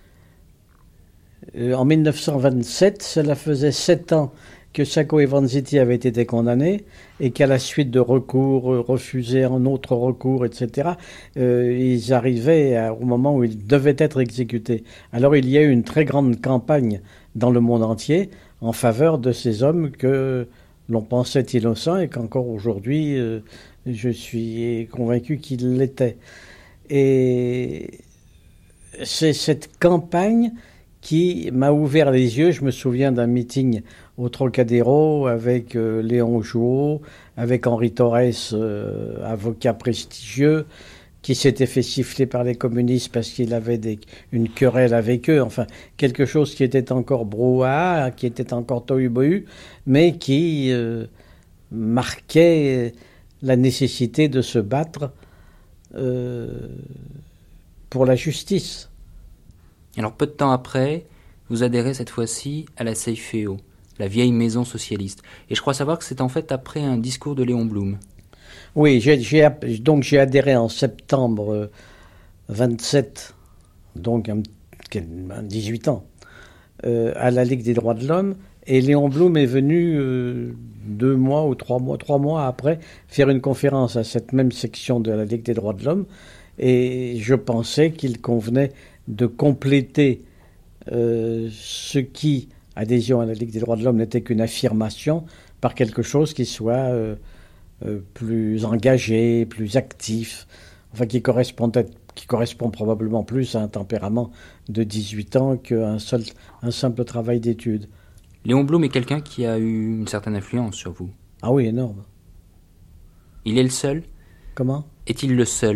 Speaker 15: Euh, en dix-neuf cent vingt-sept, cela faisait sept ans que Sacco et Vanzetti avaient été condamnés et qu'à la suite de recours, euh, refusés en autres recours, et cetera, euh, ils arrivaient à, au moment où ils devaient être exécutés. Alors il y a eu une très grande campagne dans le monde entier en faveur de ces hommes que l'on pensait innocents et qu'encore aujourd'hui, euh, je suis convaincu qu'ils l'étaient. Et c'est cette campagne qui m'a ouvert les yeux. Je me souviens d'un meeting au Trocadéro avec euh, Léon Jouot, avec Henri Torres, euh, avocat prestigieux, qui s'était fait siffler par les communistes parce qu'il avait des, une querelle avec eux, enfin quelque chose qui était encore brouhaha, qui était encore tohu-bohu, mais qui euh, marquait la nécessité de se battre euh, pour la justice.
Speaker 11: Alors peu de temps après, vous adhérez cette fois-ci à la CEIFEO, la vieille maison socialiste. Et je crois savoir que c'est en fait après un discours de Léon Blum.
Speaker 15: Oui, j'ai, j'ai, donc j'ai adhéré en septembre vingt-sept, donc un, dix-huit ans, euh, à la Ligue des droits de l'homme. Et Léon Blum est venu euh, deux mois ou trois mois, trois mois après faire une conférence à cette même section de la Ligue des droits de l'homme. Et je pensais qu'il convenait de compléter euh, ce qui, adhésion à la Ligue des droits de l'homme, n'était qu'une affirmation par quelque chose qui soit euh, euh, plus engagé, plus actif, enfin qui correspond, qui correspond probablement plus à un tempérament de dix-huit ans qu'un seul, un simple travail d'études.
Speaker 11: Léon Blum est quelqu'un qui a eu une certaine influence sur vous.
Speaker 15: Ah oui, énorme.
Speaker 11: Il est le seul ?
Speaker 15: Comment ?
Speaker 11: Est-il le seul ?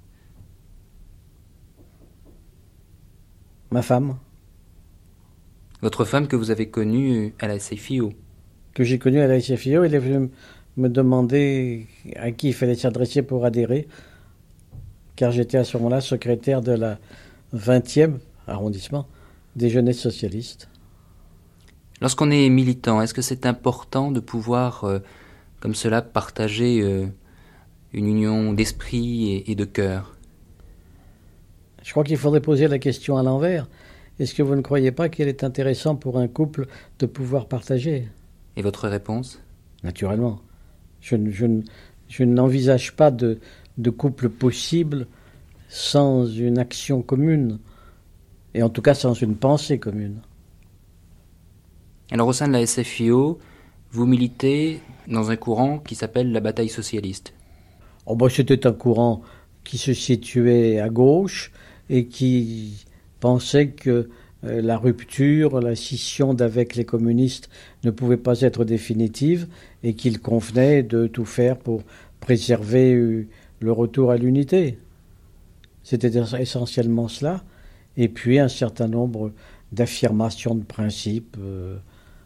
Speaker 15: Ma femme.
Speaker 11: Votre femme que vous avez connue à la CEIFEO.
Speaker 15: Que j'ai connue à la CEIFEO, elle est venue me demander à qui il fallait s'adresser pour adhérer, car j'étais à ce moment-là secrétaire de la vingtième arrondissement des jeunesses socialistes.
Speaker 11: Lorsqu'on est militant, est-ce que c'est important de pouvoir, euh, comme cela, partager euh, une union d'esprit et, et de cœur ?
Speaker 15: Je crois qu'il faudrait poser la question à l'envers. Est-ce que vous ne croyez pas qu'il est intéressant pour un couple de pouvoir partager ?
Speaker 11: Et votre réponse ?
Speaker 15: Naturellement. Je, je, je n'envisage pas de, de couple possible sans une action commune, et en tout cas sans une pensée commune.
Speaker 11: Alors au sein de la CEIFEO, vous militez dans un courant qui s'appelle la bataille socialiste.
Speaker 15: Oh ben, c'était un courant qui se situait à gauche et qui pensait que euh, la rupture, la scission d'avec les communistes ne pouvait pas être définitive et qu'il convenait de tout faire pour préserver euh, le retour à l'unité. C'était essentiellement cela. Et puis un certain nombre d'affirmations de principes euh,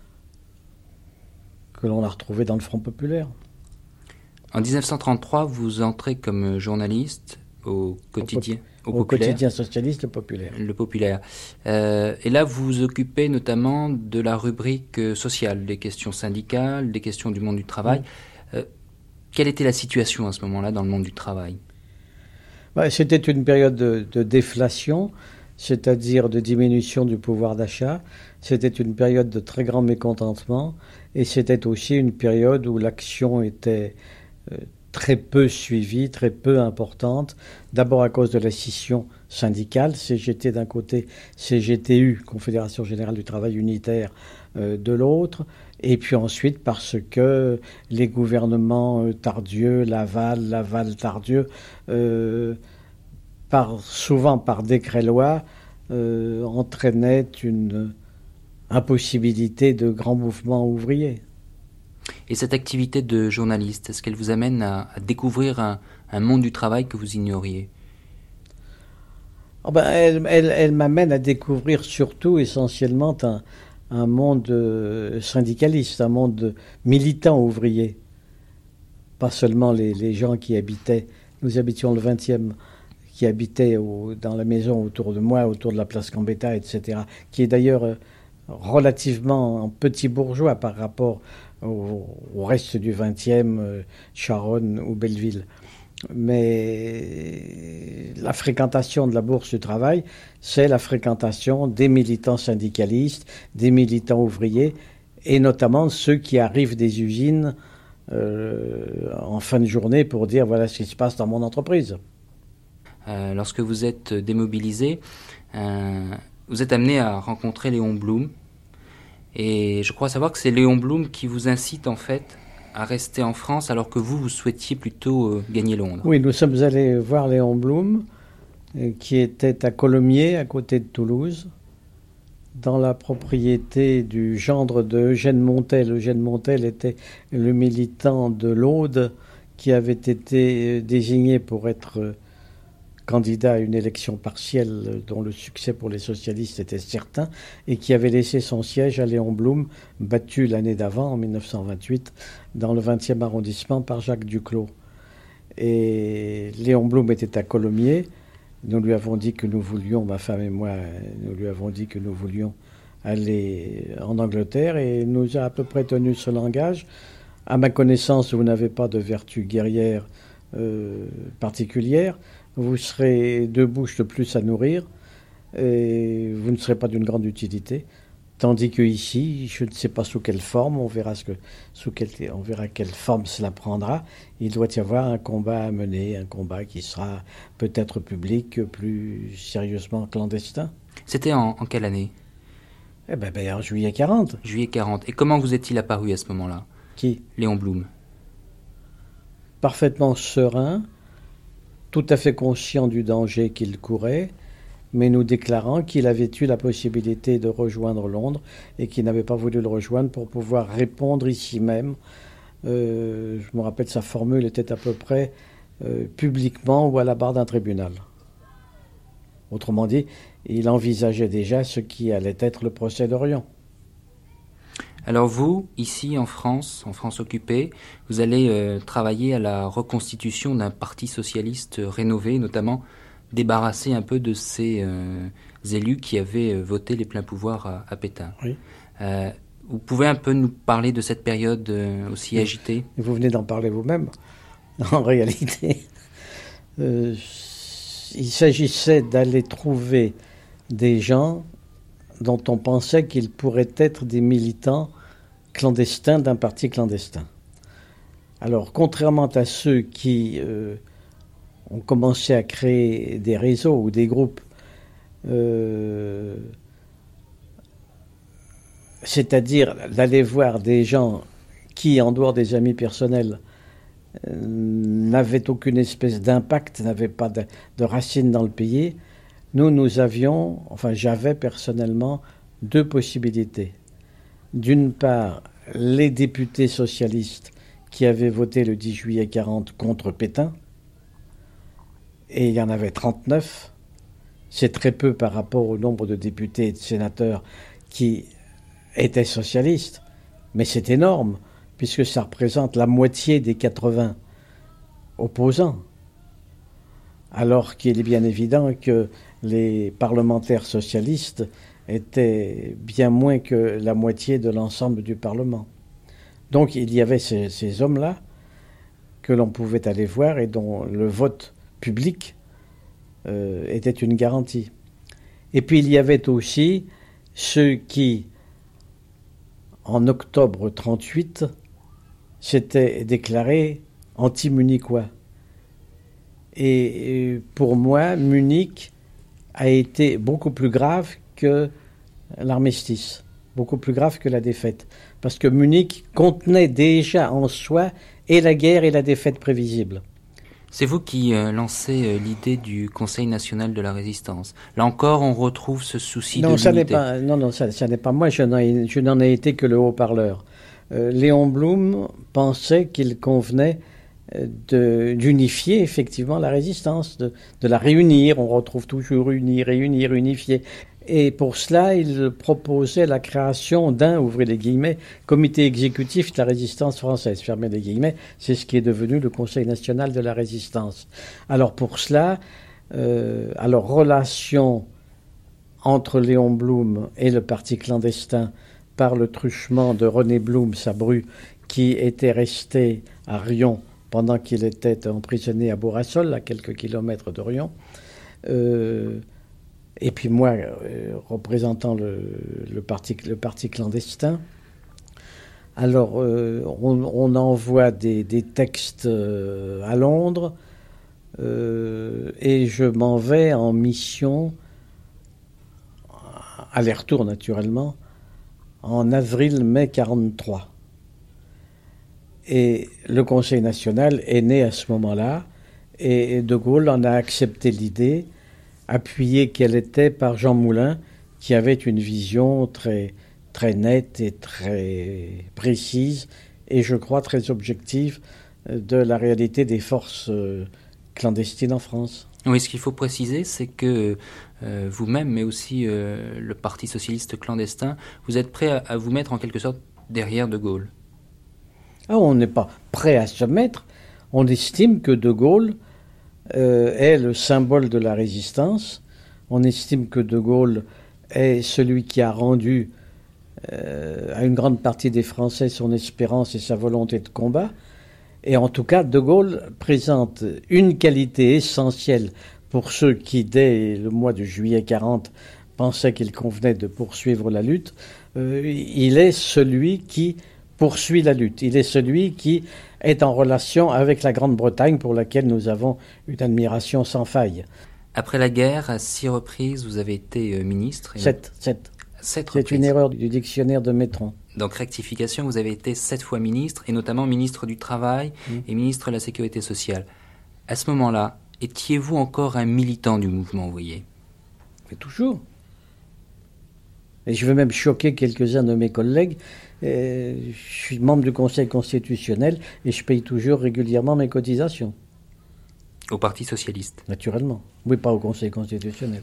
Speaker 15: que l'on a retrouvées dans le Front populaire.
Speaker 11: En dix-neuf cent trente-trois, vous entrez comme journaliste au quotidien,
Speaker 15: au,
Speaker 11: au,
Speaker 15: au quotidien socialiste le Populaire.
Speaker 11: Le Populaire. Euh, et là, vous vous occupez notamment de la rubrique sociale, des questions syndicales, des questions du monde du travail. Mmh. Euh, quelle était la situation à ce moment-là dans le monde du travail ?
Speaker 15: Bah, c'était une période de, de déflation c'est-à-dire de diminution du pouvoir d'achat. C'était une période de très grand mécontentement et c'était aussi une période où l'action était euh, très peu suivie, très peu importante, d'abord à cause de la scission syndicale, C G T d'un côté, C G T U, Confédération Générale du Travail Unitaire, euh, de l'autre, et puis ensuite parce que les gouvernements euh, Tardieu, Laval, Laval, Tardieu, euh, par, souvent par décret-loi, euh, entraînaient une impossibilité de grands mouvements ouvriers.
Speaker 11: Et cette activité de journaliste, est-ce qu'elle vous amène à, à découvrir un, un monde du travail que vous ignoriez ?
Speaker 15: Oh ben, elle, elle, elle m'amène à découvrir surtout, essentiellement, un, un monde syndicaliste, un monde militant ouvrier. Pas seulement les, les gens qui habitaient, nous habitions le vingtième, qui habitaient au, dans la maison autour de moi, autour de la place Gambetta, et cetera, qui est d'ailleurs euh, relativement petit bourgeois par rapport au, au reste du vingtième, euh, Charonne ou Belleville. Mais la fréquentation de la Bourse du Travail, c'est la fréquentation des militants syndicalistes, des militants ouvriers, et notamment ceux qui arrivent des usines euh, en fin de journée pour dire voilà ce qui se passe dans mon entreprise.
Speaker 11: Euh, lorsque vous êtes démobilisé, euh, vous êtes amené à rencontrer Léon Blum, et je crois savoir que c'est Léon Blum qui vous incite en fait à rester en France alors que vous, vous souhaitiez plutôt euh, gagner Londres.
Speaker 15: Oui, nous sommes allés voir Léon Blum, euh, qui était à Colomiers, à côté de Toulouse, dans la propriété du gendre de Eugène Montel. Eugène Montel était le militant de l'Aude qui avait été désigné pour être euh, candidat à une élection partielle dont le succès pour les socialistes était certain et qui avait laissé son siège à Léon Blum, battu l'année d'avant, en mille neuf cent vingt-huit, dans le vingtième arrondissement par Jacques Duclos. Et Léon Blum était à Colomiers. Nous lui avons dit que nous voulions, ma femme et moi, nous lui avons dit que nous voulions aller en Angleterre et il nous a à peu près tenu ce langage. À ma connaissance, vous n'avez pas de vertu guerrière euh, particulière. Vous serez deux bouches de plus à nourrir et vous ne serez pas d'une grande utilité. Tandis que ici, je ne sais pas sous quelle forme, on verra, ce que, sous quelle, on verra quelle forme cela prendra. Il doit y avoir un combat à mener, un combat qui sera peut-être public, plus sérieusement clandestin.
Speaker 11: C'était en, en quelle année ?
Speaker 15: Eh ben, ben, en juillet quarante.
Speaker 11: Juillet quarante. Et comment vous est-il apparu à ce moment-là ?
Speaker 15: Qui ?
Speaker 11: Léon Blum.
Speaker 15: Parfaitement serein, tout à fait conscient du danger qu'il courait, mais nous déclarant qu'il avait eu la possibilité de rejoindre Londres et qu'il n'avait pas voulu le rejoindre pour pouvoir répondre ici même. Euh, je me rappelle, sa formule était à peu près euh, publiquement ou à la barre d'un tribunal. Autrement dit, il envisageait déjà ce qui allait être le procès d'Orient.
Speaker 11: Alors vous, ici en France, en France occupée, vous allez euh, travailler à la reconstitution d'un parti socialiste rénové, notamment débarrassé un peu de ces euh, élus qui avaient euh, voté les pleins pouvoirs à, à Pétain.
Speaker 15: Oui.
Speaker 11: Euh, vous pouvez un peu nous parler de cette période euh, aussi oui. agitée ?
Speaker 15: Vous venez d'en parler vous-même. En réalité, euh, il s'agissait d'aller trouver des gens dont on pensait qu'ils pourraient être des militants clandestins d'un parti clandestin. Alors, contrairement à ceux qui euh, ont commencé à créer des réseaux ou des groupes, euh, c'est-à-dire d'aller voir des gens qui, en dehors des amis personnels, euh, n'avaient aucune espèce d'impact, n'avaient pas de, de racines dans le pays, nous, nous avions, enfin j'avais personnellement, deux possibilités. D'une part, les députés socialistes qui avaient voté le dix juillet quarante contre Pétain, et il y en avait trente-neuf, c'est très peu par rapport au nombre de députés et de sénateurs qui étaient socialistes, mais c'est énorme, puisque ça représente la moitié des quatre-vingts opposants. Alors qu'il est bien évident que les parlementaires socialistes étaient bien moins que la moitié de l'ensemble du Parlement. Donc il y avait ces, ces hommes-là que l'on pouvait aller voir et dont le vote public euh, était une garantie. Et puis il y avait aussi ceux qui, en octobre trente-huit, s'étaient déclarés anti-munichois. Et pour moi, Munich a été beaucoup plus grave que l'armistice, beaucoup plus grave que la défaite. Parce que Munich contenait déjà en soi et la guerre et la défaite prévisible.
Speaker 11: C'est vous qui euh, lancez euh, l'idée du Conseil national de la résistance. Là encore, on retrouve ce souci
Speaker 15: non,
Speaker 11: de
Speaker 15: ça
Speaker 11: l'unité.
Speaker 15: N'est pas, non, non, ça, ça n'est pas moi, je n'en ai, je n'en ai été que le haut-parleur. Euh, Léon Blum pensait qu'il convenait de, d'unifier effectivement la résistance, de, de la réunir. On retrouve toujours unir, réunir, unifier. Et pour cela, il proposait la création d'un, ouvrez les guillemets, comité exécutif de la résistance française, fermez les guillemets. C'est ce qui est devenu le Conseil national de la résistance. Alors pour cela, euh, alors relation entre Léon Blum et le parti clandestin par le truchement de René Blum, Sabru, qui était resté à Riom pendant qu'il était emprisonné à Bourrassol, à quelques kilomètres de Riom. Euh, et puis moi, euh, représentant le, le, parti, le parti clandestin. Alors, euh, on, on envoie des, des textes euh, à Londres, euh, et je m'en vais en mission, aller-retour naturellement, en avril-mai quarante-trois. Et le Conseil national est né à ce moment-là, et De Gaulle en a accepté l'idée, appuyée qu'elle était par Jean Moulin, qui avait une vision très, très nette et très précise, et je crois très objective, de la réalité des forces clandestines en France.
Speaker 11: Oui, ce qu'il faut préciser, c'est que euh, vous-même, mais aussi euh, le Parti socialiste clandestin, vous êtes prêt à, à vous mettre en quelque sorte derrière De Gaulle.
Speaker 15: Ah, on n'est pas prêt à se mettre. On estime que De Gaulle euh, est le symbole de la résistance. On estime que De Gaulle est celui qui a rendu euh, à une grande partie des Français son espérance et sa volonté de combat. Et en tout cas, De Gaulle présente une qualité essentielle pour ceux qui, dès le mois de juillet quarante, pensaient qu'il convenait de poursuivre la lutte. Euh, il est celui qui poursuit la lutte. Il est celui qui est en relation avec la Grande-Bretagne, pour laquelle nous avons une admiration sans faille.
Speaker 11: Après la guerre, à six reprises, vous avez été ministre. Et
Speaker 15: sept, sept.
Speaker 11: Sept
Speaker 15: C'est une erreur du dictionnaire de Métron.
Speaker 11: Donc, rectification, vous avez été sept fois ministre, et notamment ministre du Travail mmh. et ministre de la Sécurité sociale. À ce moment-là, étiez-vous encore un militant du mouvement ouvrier ?
Speaker 15: Mais toujours. Et je veux même choquer quelques-uns de mes collègues. Euh, je suis membre du Conseil constitutionnel et je paye toujours régulièrement mes cotisations.
Speaker 11: Au Parti socialiste ?
Speaker 15: Naturellement. Oui, pas au Conseil constitutionnel.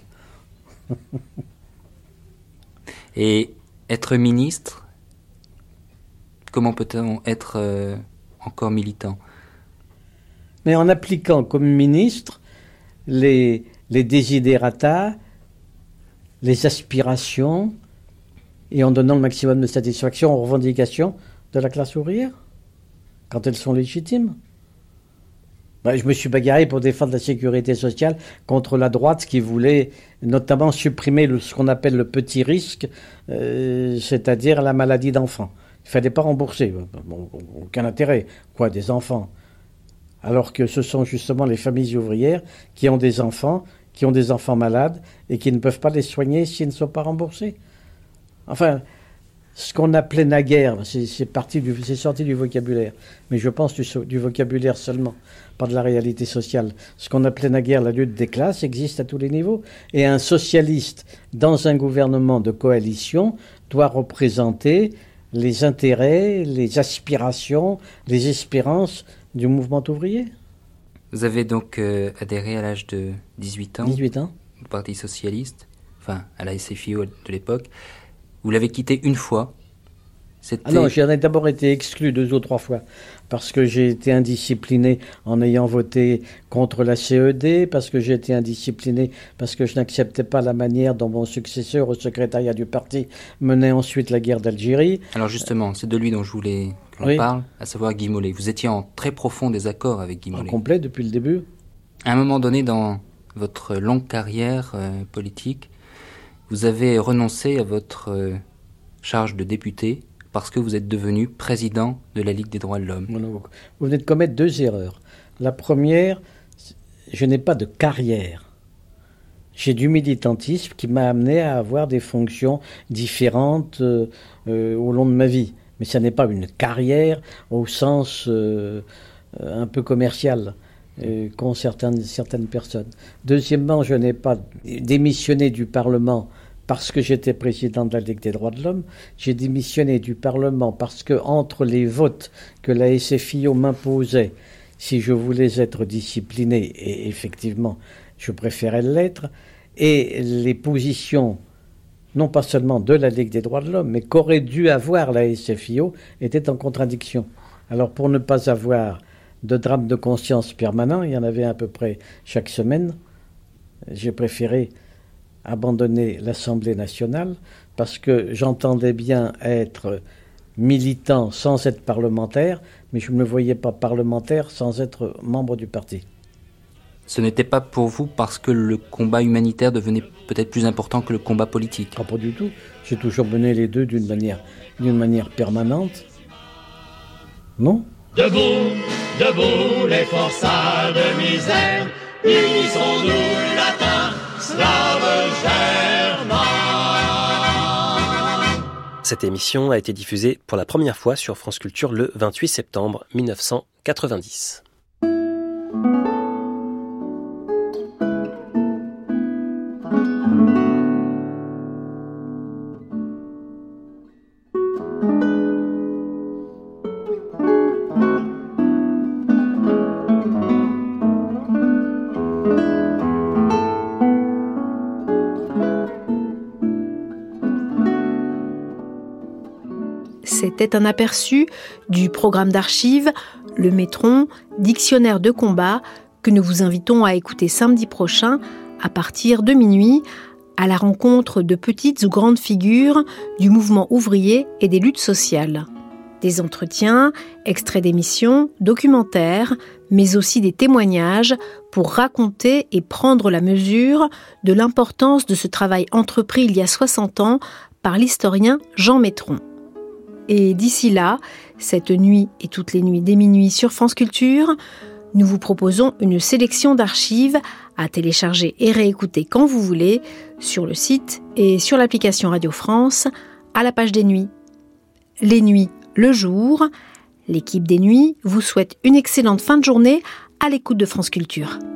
Speaker 11: Et être ministre, comment peut-on être euh, encore militant ?
Speaker 15: Mais en appliquant comme ministre les, les desiderata, les aspirations, et en donnant le maximum de satisfaction aux revendications de la classe ouvrière, quand elles sont légitimes. Ben, je me suis bagarré pour défendre la sécurité sociale contre la droite qui voulait notamment supprimer le, ce qu'on appelle le petit risque, euh, c'est-à-dire la maladie d'enfant. Il ne fallait pas rembourser. Bon, aucun intérêt. Quoi, des enfants ? Alors que ce sont justement les familles ouvrières qui ont des enfants, qui ont des enfants malades et qui ne peuvent pas les soigner s'ils ne sont pas remboursés. Enfin, ce qu'on appelait naguère, c'est, c'est, parti du, c'est sorti du vocabulaire, mais je pense du, du vocabulaire seulement, pas de la réalité sociale. Ce qu'on appelait naguère la lutte des classes existe à tous les niveaux. Et un socialiste, dans un gouvernement de coalition, doit représenter les intérêts, les aspirations, les espérances du mouvement ouvrier.
Speaker 11: Vous avez donc euh, adhéré à l'âge de dix-huit ans,
Speaker 15: dix-huit ans
Speaker 11: au Parti socialiste, enfin à la S F I O de l'époque. Vous l'avez quitté une fois. C'était...
Speaker 15: Ah non, j'en ai d'abord été exclu deux ou trois fois, parce que j'ai été indiscipliné en ayant voté contre la C E D, parce que j'ai été indiscipliné parce que je n'acceptais pas la manière dont mon successeur au secrétariat du parti menait ensuite la guerre d'Algérie.
Speaker 11: Alors justement, c'est de lui dont je voulais que l'on oui. parle, à savoir Guy Mollet. Vous étiez en très profond désaccord avec Guy Mollet.
Speaker 15: En complet depuis le début.
Speaker 11: À un moment donné dans votre longue carrière euh, politique, Vous avez renoncé à votre euh, charge de député parce que vous êtes devenu président de la Ligue des droits de l'homme.
Speaker 15: Vous venez de commettre deux erreurs. La première, je n'ai pas de carrière. J'ai du militantisme qui m'a amené à avoir des fonctions différentes euh, euh, au long de ma vie. Mais ça n'est pas une carrière au sens euh, un peu commercial euh, qu'ont certaines, certaines personnes. Deuxièmement, je n'ai pas démissionné du Parlement parce que j'étais président de la Ligue des droits de l'homme. J'ai démissionné du Parlement parce que entre les votes que la S F I O m'imposait, si je voulais être discipliné, et effectivement, je préférais l'être, et les positions, non pas seulement de la Ligue des droits de l'homme, mais qu'aurait dû avoir la S F I O, étaient en contradiction. Alors pour ne pas avoir de drame de conscience permanent, il y en avait à peu près chaque semaine, j'ai préféré abandonner l'Assemblée nationale parce que j'entendais bien être militant sans être parlementaire, mais je ne me voyais pas parlementaire sans être membre du parti.
Speaker 11: Ce n'était pas pour vous parce que le combat humanitaire devenait peut-être plus important que le combat politique?
Speaker 15: Ah, pas du tout. J'ai toujours mené les deux d'une manière, d'une manière permanente. Non?
Speaker 14: Debout, debout, les forçats de misère, unissons-nous latin, slave, germain.
Speaker 8: Cette émission a été diffusée pour la première fois sur France Culture le vingt-huit septembre mille neuf cent quatre-vingt-dix.
Speaker 1: C'était un aperçu du programme d'archives, le Métron, dictionnaire de combat, que nous vous invitons à écouter samedi prochain à partir de minuit, à la rencontre de petites ou grandes figures du mouvement ouvrier et des luttes sociales. Des entretiens, extraits d'émissions, documentaires, mais aussi des témoignages pour raconter et prendre la mesure de l'importance de ce travail entrepris il y a soixante ans par l'historien Jean Métron. Et d'ici là, cette nuit et toutes les nuits dès minuit sur France Culture, nous vous proposons une sélection d'archives à télécharger et réécouter quand vous voulez sur le site et sur l'application Radio France à la page des nuits. Les nuits, le jour, l'équipe des nuits vous souhaite une excellente fin de journée à l'écoute de France Culture.